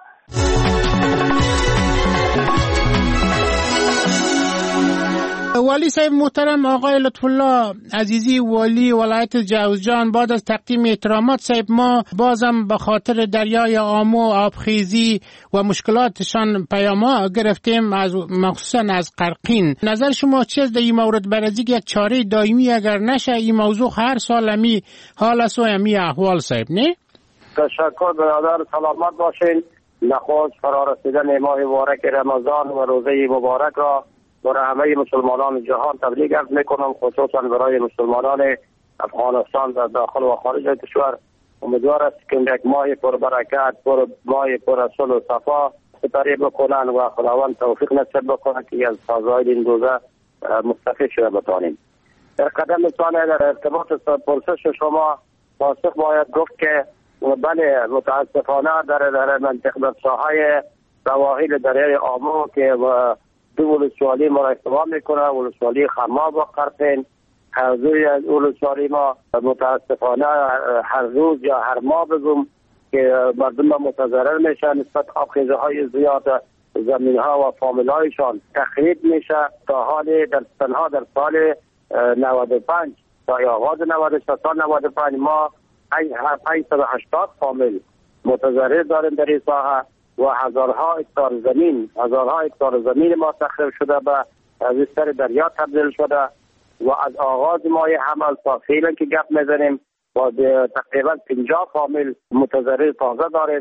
والی صاحب محترم آقای لطف الله عزیزی والی ولایت جوزجان، بعد از تقدیم احترامات صاحب ما بازم به خاطر دریای آمو آبخیزی و مشکلاتشان پیاما گرفتیم، از مخصوصا از قرقین. نظر شما چیست در این مورد؟ برای یک چاره دائمی اگر نشه این موضوع هر سال امی حال است و امی احوال صاحب نه؟ تشکر برادر، سلامت باشین. نخواست فرارسیدن ماه مبارک رمضان و روزه مبارک را برای همه مسلمانان جهان تبلیغ عرض میکنم، خصوصا برای مسلمانان افغانستان در داخل و خارج کشور. امیدوار است که یک ماه پر برکت، ماه پر صلح و صفا سپری بکنن و خداوند توفیق نصیب بکنه که از فضایل این روزه مستفید شده بتانیم. در قدم ثانیه در ارتباط پرسش شما پاسخ باید گفت که بله متاسفانه در منطقه در ساحه سواحل دریای آمو که دو ولسوالی ما را استفاده میکنه، ولسوالی خرما و قرقین. حضوری از ولسوالی ما متاسفانه هر روز یا هر ماه بگم که مردم متضرر میشن نسبت آبخیزه های زیاد زمین ها و فامیل هایشان تخریب میشه. تا حال در سال 95 تا آغاز 96 تا 95 ما 580 فامیل متضرر داریم در این ساحه و هزارها هکتار زمین ما تخریب شده به از سر دریا تبدیل شده و از آغاز ماه حمل تا فعلا که گپ میزنیم با تقریبا 50 فامیل متضرر تازه داریم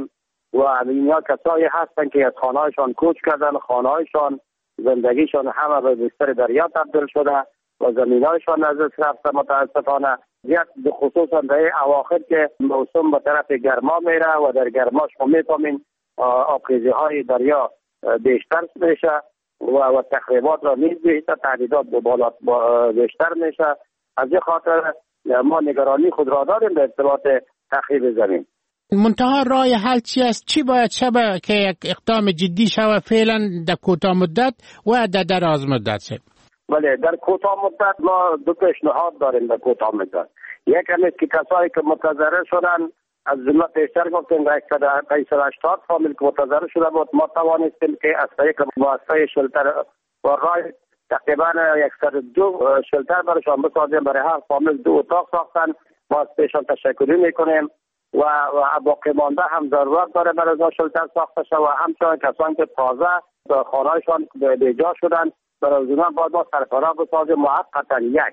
و اینا کسایی هستند که از خانه‌هایشان کوچ کردن، خانه‌هایشان، زندگیشان همه به بستر دریا تبدیل شده و زمین‌هایشان از دست رفته متاسفانه. یک خصوصا در اواخر که موسم به طرف گرما میره و در گرماش ما میفهمیم آبخیزی‌های دریا بیشتر میشه و تخریبات را نیز بیشتر، تهدیدات به بالا بیشتر میشه. از این خاطر ما نگرانی خود را داریم به ارتباط تخریب زمین. منتها راه حل چی است؟ چی باید شود که یک اقدام جدی شود فعلا در کوتاه مدت و در دراز مدت؟ بله، در کوتاه مدت ما دو پیشنهاد داریم. در کوتاه مدت یک است که کسایی که متضرر شدن از جمله پیشتر گفتیم 180 فامیل که متضرر شده بود، ما توانستیم که از طریق مؤسسه شلتر و رای تقریبا 102 شلتر برایشان بسازیم. برای هر فامیل 2 اتاق ساختن. ما از پیشان تشکری میکنیم و باقی مانده هم ضرورت داره برای شلتر ساخته شد و همچنان کسانی که تازه خانه‌هایشان بیجا شدن برای اونها باید ما سرپناه بسازیم موقتا. یک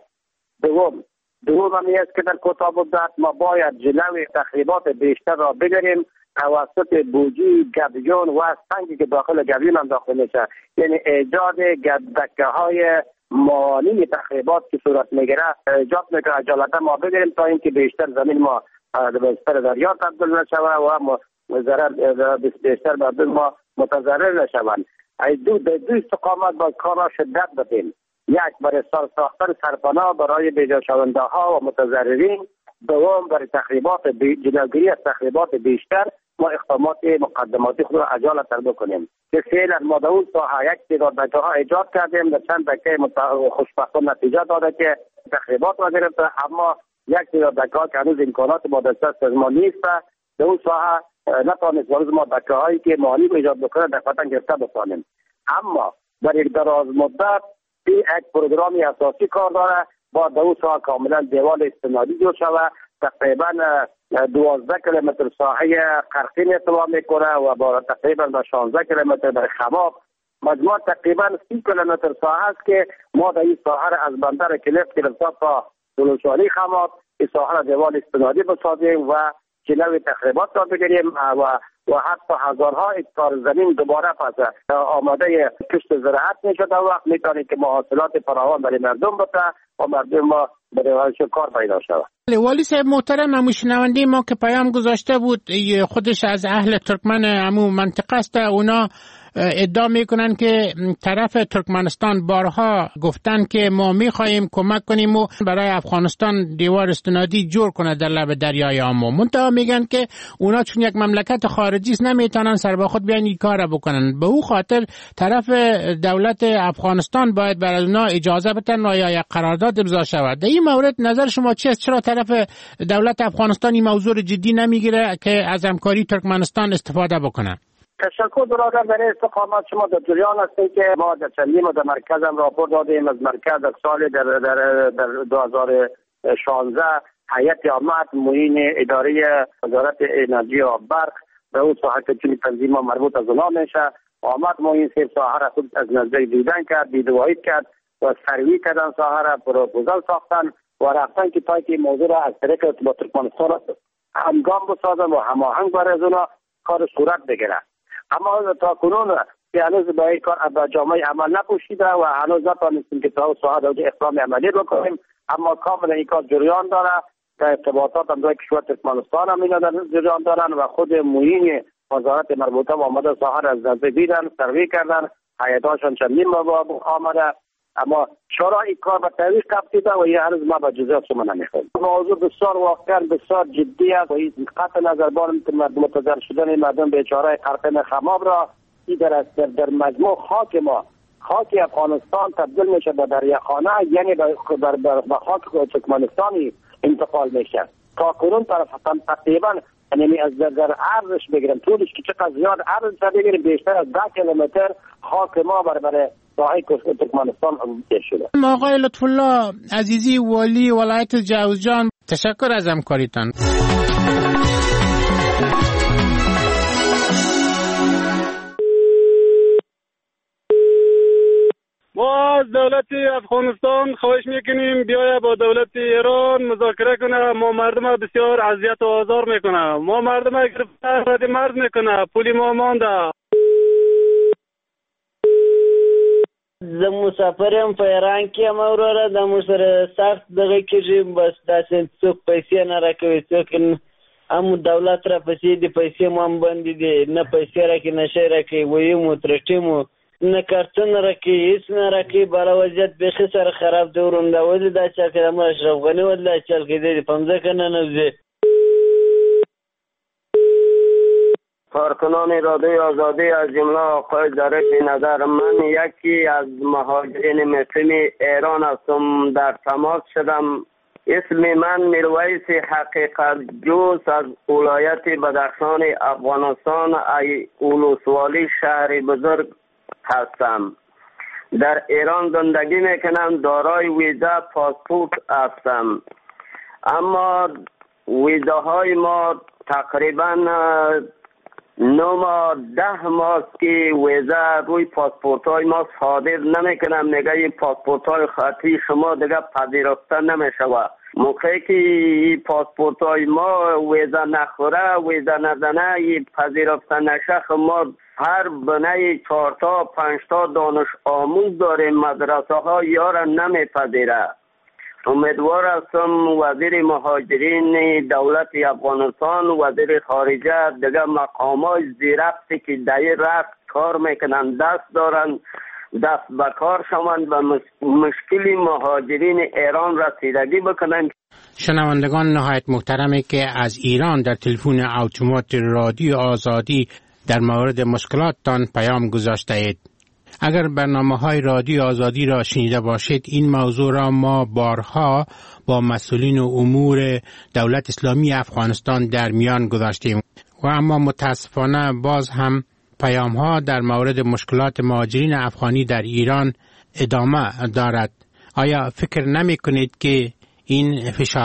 دوم هم است که در کوتاه مدت ما باید جلوی تخریبات بیشتر را بگیریم توسط بوجی، گبیون و سنگی که داخل گبیون هم داخل میشه، یعنی ایجاد دکه‌های مانی تخریبات که صورت میگیره ایجاد میکنه. اجالتا ما بگیریم تا اینکه بیشتر زمین ما به بستر دریا تبدیل نشود و ضرر بیشتر مردم ما متضرر نشوند. دو استقامت با کار را شدت بدیم. یک برای ساختن سرپناه برای بیجا شونده ها و متضررین. دوم برای جلوگیری از تخریبات بیشتر ما اقدامات مقدماتی خود را عجالتر بکنیم که فعلا ما در اون ساحه یک تعداد دکه ها ایجاد کردیم. در چند دکه خوشبختانه نتیجه داده که تخریبات را گرفته، اما یک تعداد دکه ها که هنوز امکانات ما در دست ما نیست. در اون ساحه نتوانست هنوز ما دکه هایی که مانی ایجاد بکنه دفعتا گرفته بکنیم. اما در یک دراز مدت یک پروگرامی اساسی کار داره. با در اون ساحه کاملا دیوال استنادی جور شود. تقریبا 12 کیلومتر ساحه قرقین اتباع میکنه و با تقریبا 16 کیلومتر در خماب. مجموع تقریبا 30 کیلومتر ساحه است که ما در این ساحه را از بندر کلیف گرفته تا ولسوالی خماب این ساحه را دیوال استنادی بسازیم و جلوی تخریبات را بگیریم و حتی هزارها هکتار زمین دوباره پس آماده کشت زراعت میشد. در وقت میتونه که محصولات فراوان برای مردم بده و مردم ما برای کار پیدا شود. والی صاحب محترم، همون شنونده ما که پیام گذاشته بود خودش از اهل ترکمن همون منطقه است، اونا ادعا میکنن که طرف ترکمنستان بارها گفتن که ما میخواهیم کمک کنیم و برای افغانستان دیوار استنادی جور کنه در لب دریای آمو. منتها میگن که اونا چون یک مملکت خارجی است نمیتونن سر با خود بیان این کار بکنن. به او خاطر طرف دولت افغانستان باید برای اونا اجازه بدن یا یک قرارداد امضا شود. در این مورد نظر شما چی است؟ چرا طرف دولت افغانستان این موضوع جدی نمیگیره که از همکاری ترکمنستان استفاده بکنه؟ تشکر برادر. در استقامت شما در جریان هستید که ما در چندین در مرکز هم راپور دادیم. از مرکز در سال در 2016 هیئت آمد معین اداره وزارت انرژی و برق به اون ساحه که چنین تنظیم مربوط از اونا میشه آمد معین سه ساحه را خود از نزدیک دیدن کرد، دیدوایی کرد و سروی کردن ساحه را، پروپوزال ساختن و رفتن که تا که موضوع را از طریق با ترکمنستان همگام بسازن و هماهنگ برای از اونا کار صورت بگیره. اما تا کنون که هنوز به این کار به جامعه عمل نپوشیده و هنوز نتوانستیم که تا ساحه اقدام عملی بکنیم، اما کاملا این کار جریان داره. در ارتباطات هم دوی کشور ترکمنستان هم اینا در جریان دارن و خود معین وزارت مربوطه و آمده ساحه را از نزدیک دیدن، سروی کردن، هیئت‌هاشون چندین آمده، اما چرا این کار به تعویق کردیده و یه هنوز ما به جزئیات شما نمیخوایم. موضوع بسیار واقعا بسیار جدی است و این قطع نظر بان متضرر شدن مردم بیچاره قرقین خماب را در مجموع خاک ما، خاک افغانستان تبدیل میشه به دریاخانه، یعنی به خاک ترکمنستانی انتقال میشه. تا کنون طرف تقریبا یعنی از در عرضش بگیرم طولش که چقدر زیاد عرض بگیریم بیشتر از 10 کیلومتر خاک ما برای ساحه ترکمنستان تیر شده. آقای لطفالله عزیزی والی ولایت جوزجان، تشکر از همکاریتان. ما از دولت افغانستان خواهش میکنیم بیاید با دولت ایران مذاکره کنه. ما مردم بسیار اذیت و آزار میکنه. ما مردم گرفته رد مرز میکنه. پولی ما مانده. زه مسافرم په ایران کې یم وروره د مو سره سخت دغه کېږي بس داسې څوک پیسې نه راکوي څوک هم دولت را پسې دي پیسې مو هم بندې دي نه پیسې راکوي نه شی راکوي ویو مو ترټې مو نه کارتون راکوي هېڅ نه راکوي بالا وضعیت بیخي سره خراب دی ورونده ولې دا چل کېده مو اشرف غني ولې دا چل کېدی دي په مځکه نه نوځي کارکنان رادیوی آزادی از جمله آقای ظریف نظر من یکی از مهاجرین مقیم ایران هستم در تماس شدم. اسم من میرویس حقیقت جوز از ولایت بدخشان افغانستان ای اولوسوالی شهر بزرگ هستم. در ایران زندگی میکنم. دارای ویزا پاسپورت هستم اما ویزاهای ما تقریبا 9 ماه 10 ماه که ویزا روی پاسپورت های ما صادر نمیکنم. میگه این پاسپورت های خطی شما دیگه پذیرفته نمیشود. موقعی که این پاسپورت های ما ویزا نخوره ویزا نزنه این پذیرفته نشه. ما هر بنای 4 تا 5 تا دانش آموز داریم. مدرسه ها یار نمیپذیره. امیدوار هستم وزیر مهاجرین دولت افغانستان وزیر خارجه دیگه مقامات زیرفتی که در رفت کار میکنن دست دارن دست به کار شوند و مشکل مهاجرین ایران رسیدگی بکنن. شنوندگان نهایت محترمی که از ایران در تلفن اتومات رادیو آزادی در مورد مشکلاتتان پیام گذاشته اید. اگر برنامه‌های رادیو آزادی را شنیده باشید این موضوع را ما بارها با مسئولین امور دولت اسلامی افغانستان در میان گذاشتیم و اما متاسفانه باز هم پیام‌ها در مورد مشکلات مهاجرین افغانی در ایران ادامه دارد. آیا فکر نمی‌کنید که این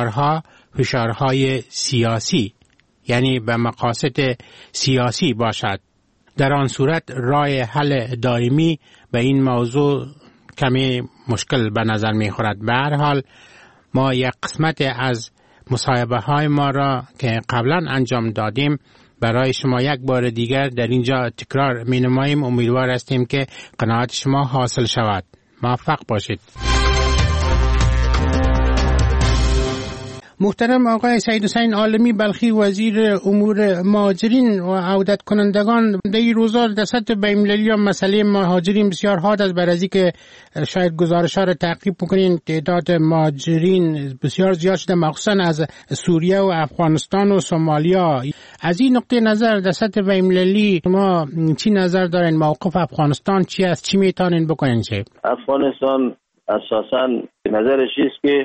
فشارهای سیاسی یعنی به مقاصد سیاسی باشد؟ در آن صورت راه حل دائمی به این موضوع کمی مشکل به نظر می خورد. به هر حال ما یک قسمت از مصاحبه های ما را که قبلا انجام دادیم برای شما یک بار دیگر در اینجا تکرار می نماییم. امیدوار هستیم که قناعت شما حاصل شود. موفق باشید. محترم آقای سید حسین عالمی بلخی وزیر امور مهاجرین و عودت کنندگان در این روزا در سطح بین‌المللی یا مسئله مهاجرین بسیار حاد است. برای که شاید گزارش‌ها را تعقیب بکنین تعداد مهاجرین بسیار زیاد شده مخصوصا از سوریه و افغانستان و سومالیا. از این نقطه نظر در سطح بین‌المللی ما چی نظر دارین؟ موقف افغانستان چی است؟ چی میتونین بکنین؟ چه افغانستان اساساً نظرش است که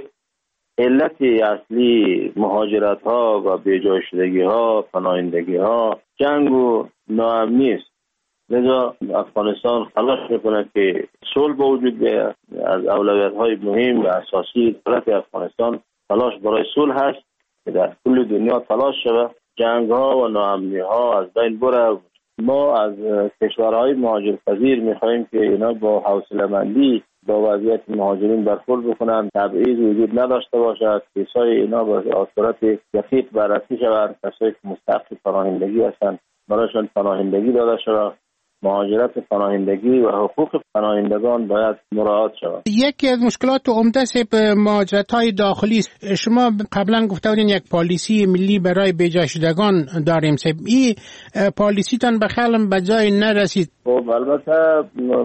علت اصلی مهاجرت ها و بیجای شدگی ها پناهندگی ها جنگ و ناامنی است. لذا افغانستان تلاش میکنه که صلح به وجود بیاید. از اولویت های مهم و اساسی دولت افغانستان تلاش برای صلح هست که در کل دنیا تلاش شود جنگ ها و ناامنی ها از بین بره. ما از کشورهای مهاجرپذیر میخواهیم که اینا با حوصله‌مندی با وضعیت مهاجرین برخورد بکنند، تبعیض وجود نداشته باشد، کیسای اینا به صورت دقیق بررسی شود، کسایی که مستحق پناهندگی هستند برایشان پناهندگی داده شود، مهاجرت پناهندگی و حقوق پناهندگان باید مراعات شود. یکی از مشکلات عمده به مهاجرت‌های داخلی است. شما قبلا گفته بودین یک پالیسی ملی برای بیجا شدگان داریم. این پالیسی تان به خیالم به جای نرسید. خب البته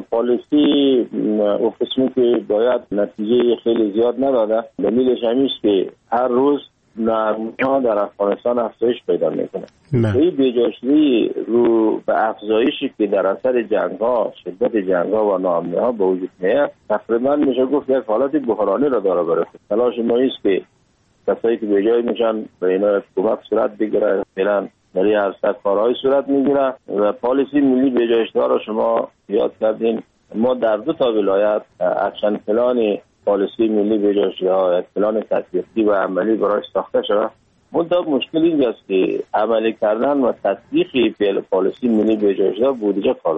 پالیسی او قسمی که باید نتیجه خیلی زیاد نداده. دلیلش همین است که هر روز ناامنی‌ها در افغانستان افزایش پیدا میکنه. این بیجاشتگی رو به افزایشی که در اثر جنگ‌ها، شدت جنگ‌ها و ناامنی‌ها به وجود میاد، تقریبا میشه گفت یک حالت بحرانی را داره برسه. تلاش ما است که کسایی که بیجای میشن به اینا کمک صورت بگیره. فعلا در این عرصه کارهای صورت میگیره و پالیسی ملی بیجایشتگی را شما یاد کردین. ما در 2 تا ولایت اکشن پلان پالیسی ملی بیجاشتگی‌ها یک پلان تطبیقی و عملی برای ساخته شود. منتها مشکل اینجاست که عملی کردن و تطبیق پالیسی ملی بیجاشتگی‌ها بودجه کار دارد.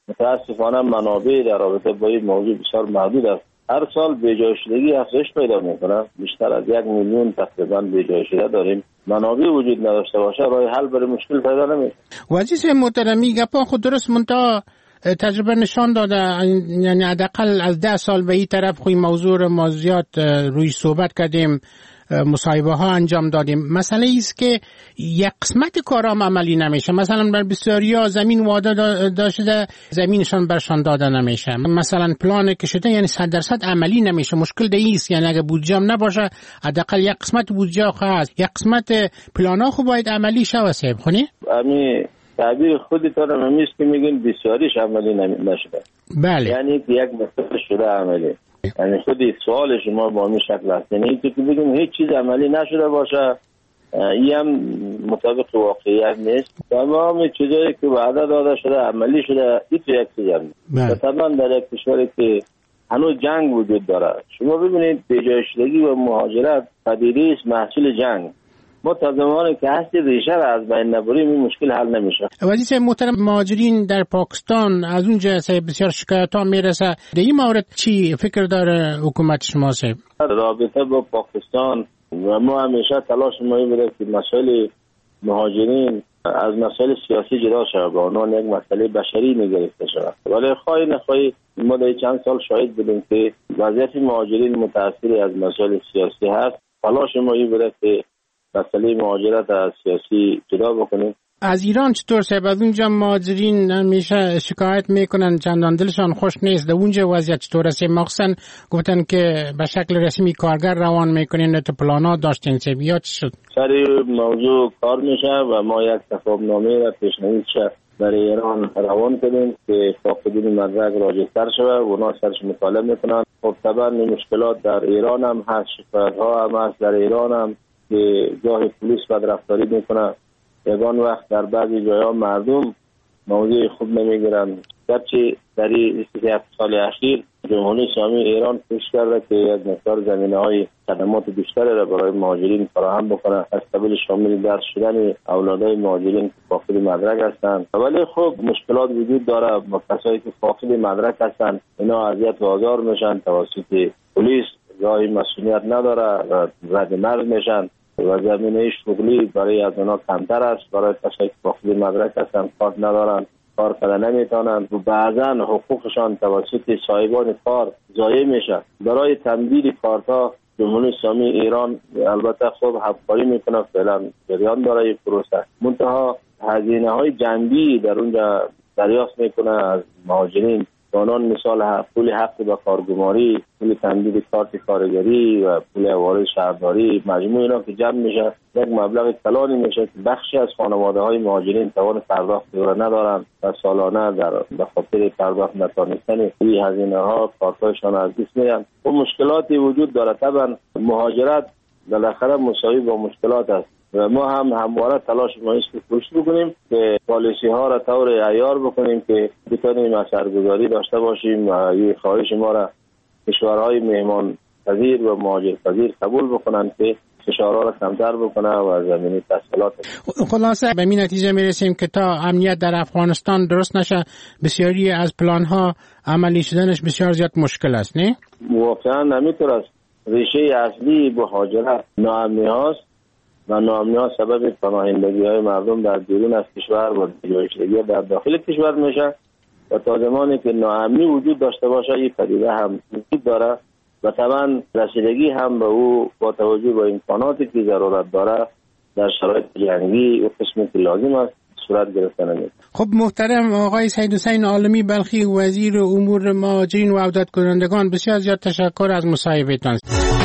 متاسفانه منابع در رابطه با این موضوع بسیار محدود است. هر سال بی‌جای شدگی افزایش پیدا میکنه. بیشتر از 1 میلیون تقریبا بی‌جای شده داریم. منابع وجود نداشته باشه راه حل برای مشکل پیدا نمیشه. وزیر محترمی گپا خود درست منتها تجربه نشان داده، یعنی حداقل از 10 سال به این طرف خوی موضوع ما زیاد روی صحبت کردیم، مصاحبه ها انجام دادیم. مسئله ایست که یک قسمت کارام عملی نمیشه. مثلا بر بسیاری ها زمین وعده داشته، زمینشان برشان داده نمیشه. مثلا پلان که شده یعنی 100% عملی نمیشه. مشکل دیست، یعنی اگه بودجه هم نباشه حداقل یک قسمت بودجه هست، یک قسمت پلان ها خوب باید عملی شه. واسه خونی امی تعبیر خودتون هم همیست که میگین بسیاریش عملی نشده. بله، یعنی که یک مسئله شده عملی. یعنی خودی سوال شما با همین شکل است. یعنی که بگیم هیچ چیز عملی نشده باشه، این هم مطابق واقعیت نیست. تمام چیزایی که وعده داده شده عملی شده، این تو یک چیز هم طبعا در یک کشوری که هنوز جنگ وجود داره. شما ببینید بی‌جای شدگی و مهاجرت پدیده است محصول جنگ. ما تا زمانی که هستی ریشه را از بین نبریم این مشکل حل نمیشه. وزیر محترم، مهاجرین در پاکستان از اونجا بسیار شکایت ها میرسه. در این مورد چی فکر داره حکومت شما صاحب؟ رابطه با پاکستان و ما همیشه تلاش ما بوده که مسائل مهاجرین از مسائل سیاسی جدا شود، به عنوان یک مسئله بشری نگرفته شود. ولی خواهی نخواهی ما در چند سال شاهد بودیم که وضعیت مهاجرین متأثر از مسائل سیاسی هست. تلاش ما بوده که مسئله مهاجرت از سیاسی جدا بکنیم. از ایران چطور صاحب؟ از اونجا مهاجرین همیشه شکایت میکنن، چندان دلشان خوش نیست. در اونجا وضعیت چطور است؟ مخصوصا گفتن که به شکل رسمی کارگر روان میکنین، تو پلانا داشتین صاحب، یا چی شد؟ سر موضوع کار میشه و ما یک تفاهمنامه را پیشنهاد شد در ایران روان کردیم که فاقدین مدرک راجع‌تر شود و اونا سرش مطالعه میکنن. خب طبعا مشکلات در ایران هم هست، شکایت ها هم هست در ایران هم که گاهی پلیس بدرفتاری میکنه، یگان وقت در بعضی جاها مردم موضوع خوب نمیگیرن. گرچه در این 7 سال اخیر جمهوری اسلامی ایران کوشش کرده که یک مقدار زمینه‌های خدمات بیشتری را برای مهاجرین فراهم بکنه، از قبیل شامل درس شدن اولادای مهاجرین که فاقد مدرک هستند. ولی خب مشکلات وجود داره با کسایی که فاقد مدرک هستند، اینا اذیت و آزار میشن توسط پلیس، گاهی مسئولیت نداره و رد مرز میشن و زمینه شغلی برای از اونا کمتر است. برای کسایی که فاقد مدرک هستند کار ندارن، کار کردن نمیتونن و بعضا حقوقشان توسط صاحبان کار ضایع میشه. برای تمدید کارتا جمهوری اسلامی ایران البته خوب همکاری میکنه، فعلا جریان داره این پروسه، منتها هزینه های جنبی در اونجا دریافت میکنه از مهاجرین. آنان مثال پول حق به کارگماری، پول تمدید کارت کارگری و پول عوارض شهرداری، مجموع اینا که جمع میشه یک مبلغ کلانی میشه که بخشی از خانواده های مهاجرین توان پرداخت را ندارن و سالانه به خاطر پرداخت نتوانستن این هزینه ها کارتایشان از دست میرن. و مشکلاتی وجود داره. طبعا مهاجرت بالاخره مساوی با مشکلات است و ما هم همواره تلاش ما است که کوشش بکنیم که پالیسی ها را طور عیار بکنیم که بتونیم اثرگذاری داشته باشیم و این خواهش ما را کشورهای مهمان پذیر و مهاجر پذیر قبول بکنن که فشارها را کمتر بکنه و زمینه تسهیلات. خلاصه به این نتیجه میرسیم که تا امنیت در افغانستان درست نشه بسیاری از پلان ها عملی شدنش بسیار زیاد مشکل است. نه واقعا نمیتونه است. ریشه اصلی مهاجرت ناامنی هاست و ناامنی ها سبب پناهندگی های مردم در بیرون از کشور و بی‌جایشدگی در داخل کشور میشه و تا زمانی که ناامنی وجود داشته باشه این پدیده هم وجود داره و طبعا رسیدگی هم به او با توجه به امکاناتی که ضرورت داره در شرایط جنگی و قسمی که لازم است صورت گرفته نمیشه. خب محترم آقای سید حسین عالمی بلخی، وزیر امور مهاجرین و عودت کنندگان، بسیار زیاد تشکر از مصاحبهتان.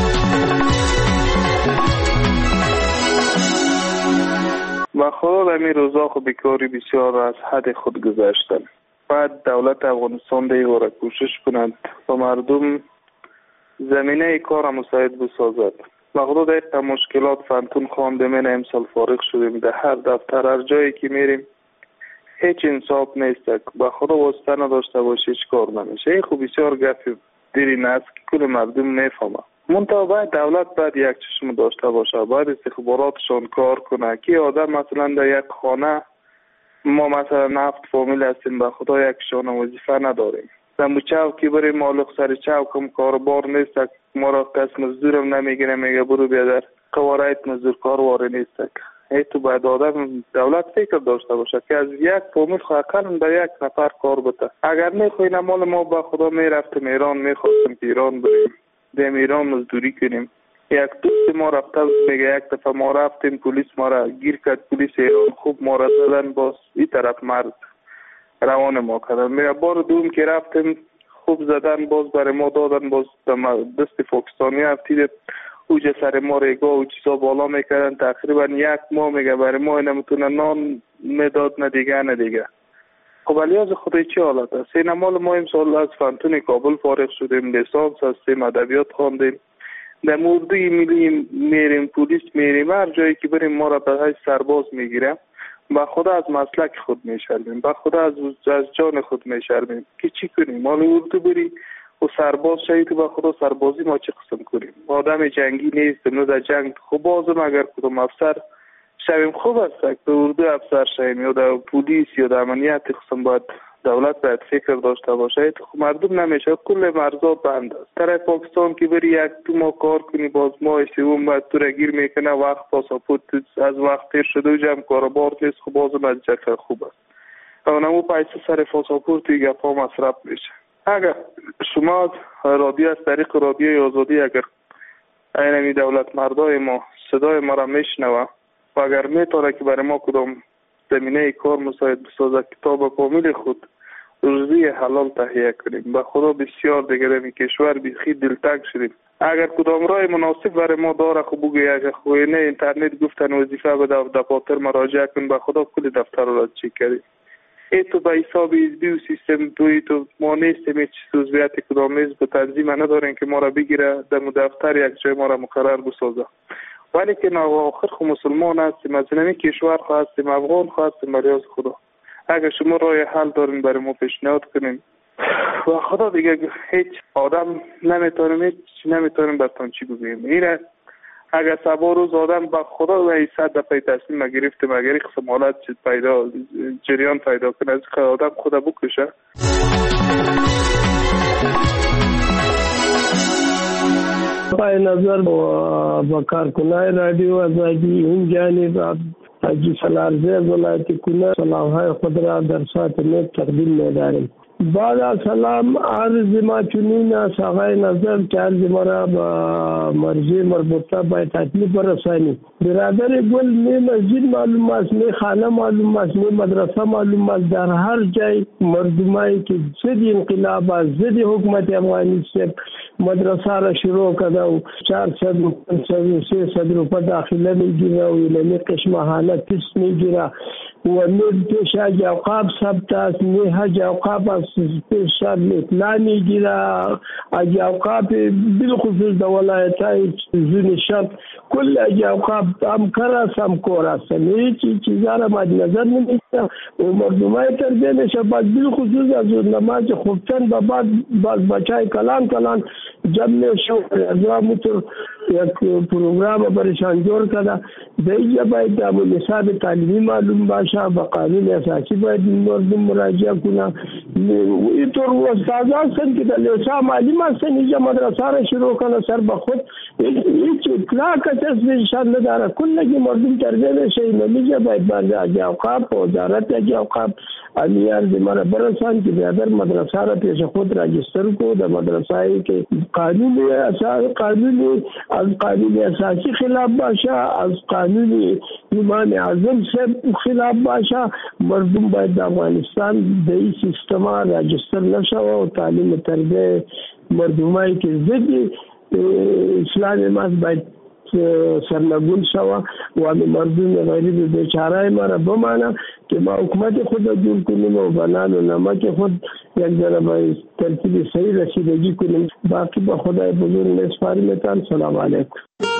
و خدا در این روزا خود بیکاری بسیار از حد خود گذاشتن. باید دولت افغانستان دیگه کوشش کنند و مردم زمینه کار مساعد بسازد. و خدا در مشکلات فنتون خوانده من امسال فارغ شدیم، در هر دفتر هر جایی که میریم هیچ انصاف نیست. با خدا واسطه نداشته باشه هیچ کار نمیشه. این خوب بسیار گفت دیری نست که کل مردم میفهمه. منتها باید دولت باید یک چشم داشته باشه، باید استخباراتشان کار کنه که آدم مثلا در یک خانه ما مثلا 7 فامیل هستیم، به خدا یکشان وظیفه نداریم. در چوکی بریم مالک سر چوکم کاربار نیست، ما را کس مزدورم نمیگیره، میگه برو بیا در قوارایت مزدور کارواری نیست. تو باید آدم دولت فکر داشته باشه که از یک فامیل خواهکن به یک نفر کار بده. اگر نخواهی مال ما به خدا میرفتیم ایران، میخواستیم که ایران بریم دیم ایران مزدوری کنیم. یک دوست ما رفته میگه یک دفعه ما رفتیم پلیس ما را گیر کرد، پلیس ایران خوب ما را زدن، باز این طرف مرد روان ما کردن. میگه بار دوم که رفتیم خوب زدن، باز برای ما دادن، باز دست پاکستانی افتیده اوجه سر ما ریگا و چیزا بالا میکردن. تقریبا 1 ماه میگه برای ما نمیتونه نان میداد نه دیگه. خب الیاز خدای چی حالت است؟ این مال ما امسال از فنتون کابل فارغ شدیم، لیسانس هستیم، ادبیات خواندیم، در اردوی ملی میریم، پلیس میریم، هر جایی که بریم ما را به حیث سرباز میگیریم. با خدا از مسلک خود میشرمیم، با خدا از جان خود میشرمیم که چی کنیم؟ مال اردو بری و سرباز شوید، با خدا سربازی ما چه قسم کنیم؟ آدم جنگی نیستیم، نه در جنگ. خب بازم اگر کدام افسر شویم خوب است که اردو افسر شویم یا در پلیس یا در امنیت قسم باید دولت باید فکر داشته باشه. خب مردم نمیشه، کل مرزا بند است. طرف پاکستان که بری 1-2 ماه کار کنی، باز ماه سوم باید تو را گیر میکنه، وقت پاسپورت از وقت تیر شده و جمع کاربار نیست. خب بازم از جکر خوب است، اونمو پیسه سر پاسپورت و گپا مصرف میشه. اگر شما رادیو از طریق رادیوی آزادی اگر اینمی دولت مردای ما صدای ما را میشنوه و اگر میتونه که برای ما کدام زمینه کار مساعد بسازه، کتاب فامیل خود روزی حلال تهیه کنیم. به خدا بسیار دیگه در کشور بیخی دلتنگ شدیم. اگر کدام راه مناسب برای ما داره خب بگه، اگر خوینه اینترنت گفتن وظیفه به دفتر مراجعه کن، به خدا کل دفتر را چک کردیم. تو به حساب حزبی و سیستم توی تو ما نیستیم، هیچ عضویت کدام حزب و تنظیم نداریم که ما را بگیره در دفتر یک جای ما را مقرر بسازه. ولی که آخر خو مسلمان هستیم، از این کشور هستیم، افغان هستیم. بریاز خدا اگر شما راه حل دارین برای ما پیشنهاد کنیم. و خدا دیگه هیچ آدم نمیتونیم براتون چی بگیم. اینه اگر سبا روز آدم با خدا و 100 دفعه تصمیم گرفتیم اگر این قسم حالت جریان پیدا کنه، از آدم خدا بکشه. پای نظر با کارکنای رادیو آزادی این جانب حاجی سالارزه ولایت کنه سلامهای خود را در ساعت نیت تقدیم می‌داریم. بعد از سلام عرض ما چنین است آقای نظر که عرض ما را با مرجع مربوطه باید تکلیف رسانی. برادر گل می مسجد معلوم است، می خانه معلوم است، می مدرسه معلوم است، در هر جای مردمایی که ضد انقلاب است، ضد حکومت افغانی است مدرسه را شروع کرده و 400-300 روپه داخله میگیره و اینمی قسم حالت پیش میگیره و می پیش حج اوقاب ثبت است، می حج اوقاب است پیش اطلاع میگیره. حج اوقاب بالخصوص در ولایت های زون شرق کل حج اوقاب هم کار است هم کور است. هیچ چیزا را مد نظر نمیگیره و مردمای تربیه میشه. بعد بالخصوص از نماز خفتن به بعد بچای کلان جمع شو ازامتر یک پروگرام برشان جور کرده. دیگه باید در نصاب تعلیمی معلوم باشه، با قانون اساسی باید مردم مراجعه کنه. اینطور استادان هستن که در لیسا معلم هستن اینجا مدرسه را شروع کنه سر به خود هیچ اطلاع کسیشان نداره. کلگی مردم تربیه میشه. اینجا باید برده اجی اوقاب وزارت اجی اوقاب امیار دیماره برسان که بیادر مدرسه را پیش خود راجستر کو. در مدرسه هایی که قانون اساسی خلاف باشه، از قانون امام اعظم سے خلاف باشه، مردم باید در افغانستان به این سیستم راجستر نشه و تعلیم تربیه مردمایی که ضد اسلام ماست باید سرنگون شوه و همه مردم غریب بیچاره ما را بمانه که ما حکومت خود را جور کنیم و بنان و نمک خود یک ذره به ترتیب صحیح رسیدگی کنیم. باقی با خدای بزرگ میسپاریمتان. سلام علیکم.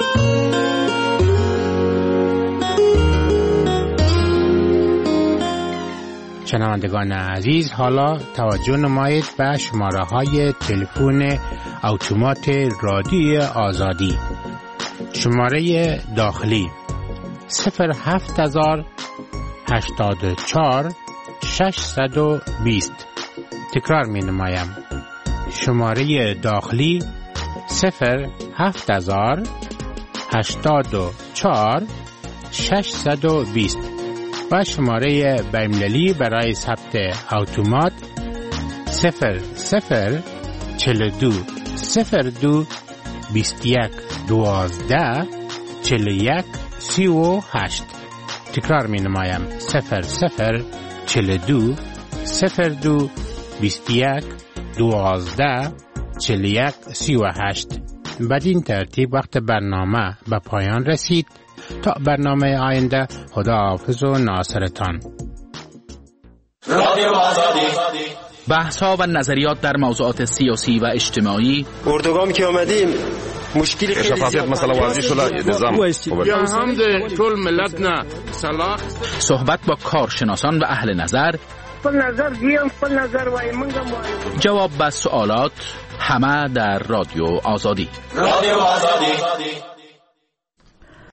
شنوندگان عزیز، حالا توجه نمایید به شماره های تلفن اتومات رادیو آزادی. شماره داخلی 07000 84 620. تکرار می نمایم. شماره داخلی 07000 84 620 و شماره بین‌المللی برای ثبت اتومات 0042 02 21 12 41 38. تکرار می نمایم. 0042 02 21 12 41 38. بدین ترتیب وقت برنامه به پایان رسید. تا برنامه آینده، خداحافظ و ناصرتان. رادیو آزادی. بحث‌ها و نظریات در موضوعات سیاسی و اجتماعی. اردوگام که آمدیم مشکلی خیلی شفافیت مسئله واضح شده. نظام یا هم ده طول ملت نه صلاح. صحبت با کارشناسان و اهل نظر. خپل نظر دیم، خپل نظر وای منگم وای. جواب به سوالات همه در رادیو آزادی. رادیو آزادی.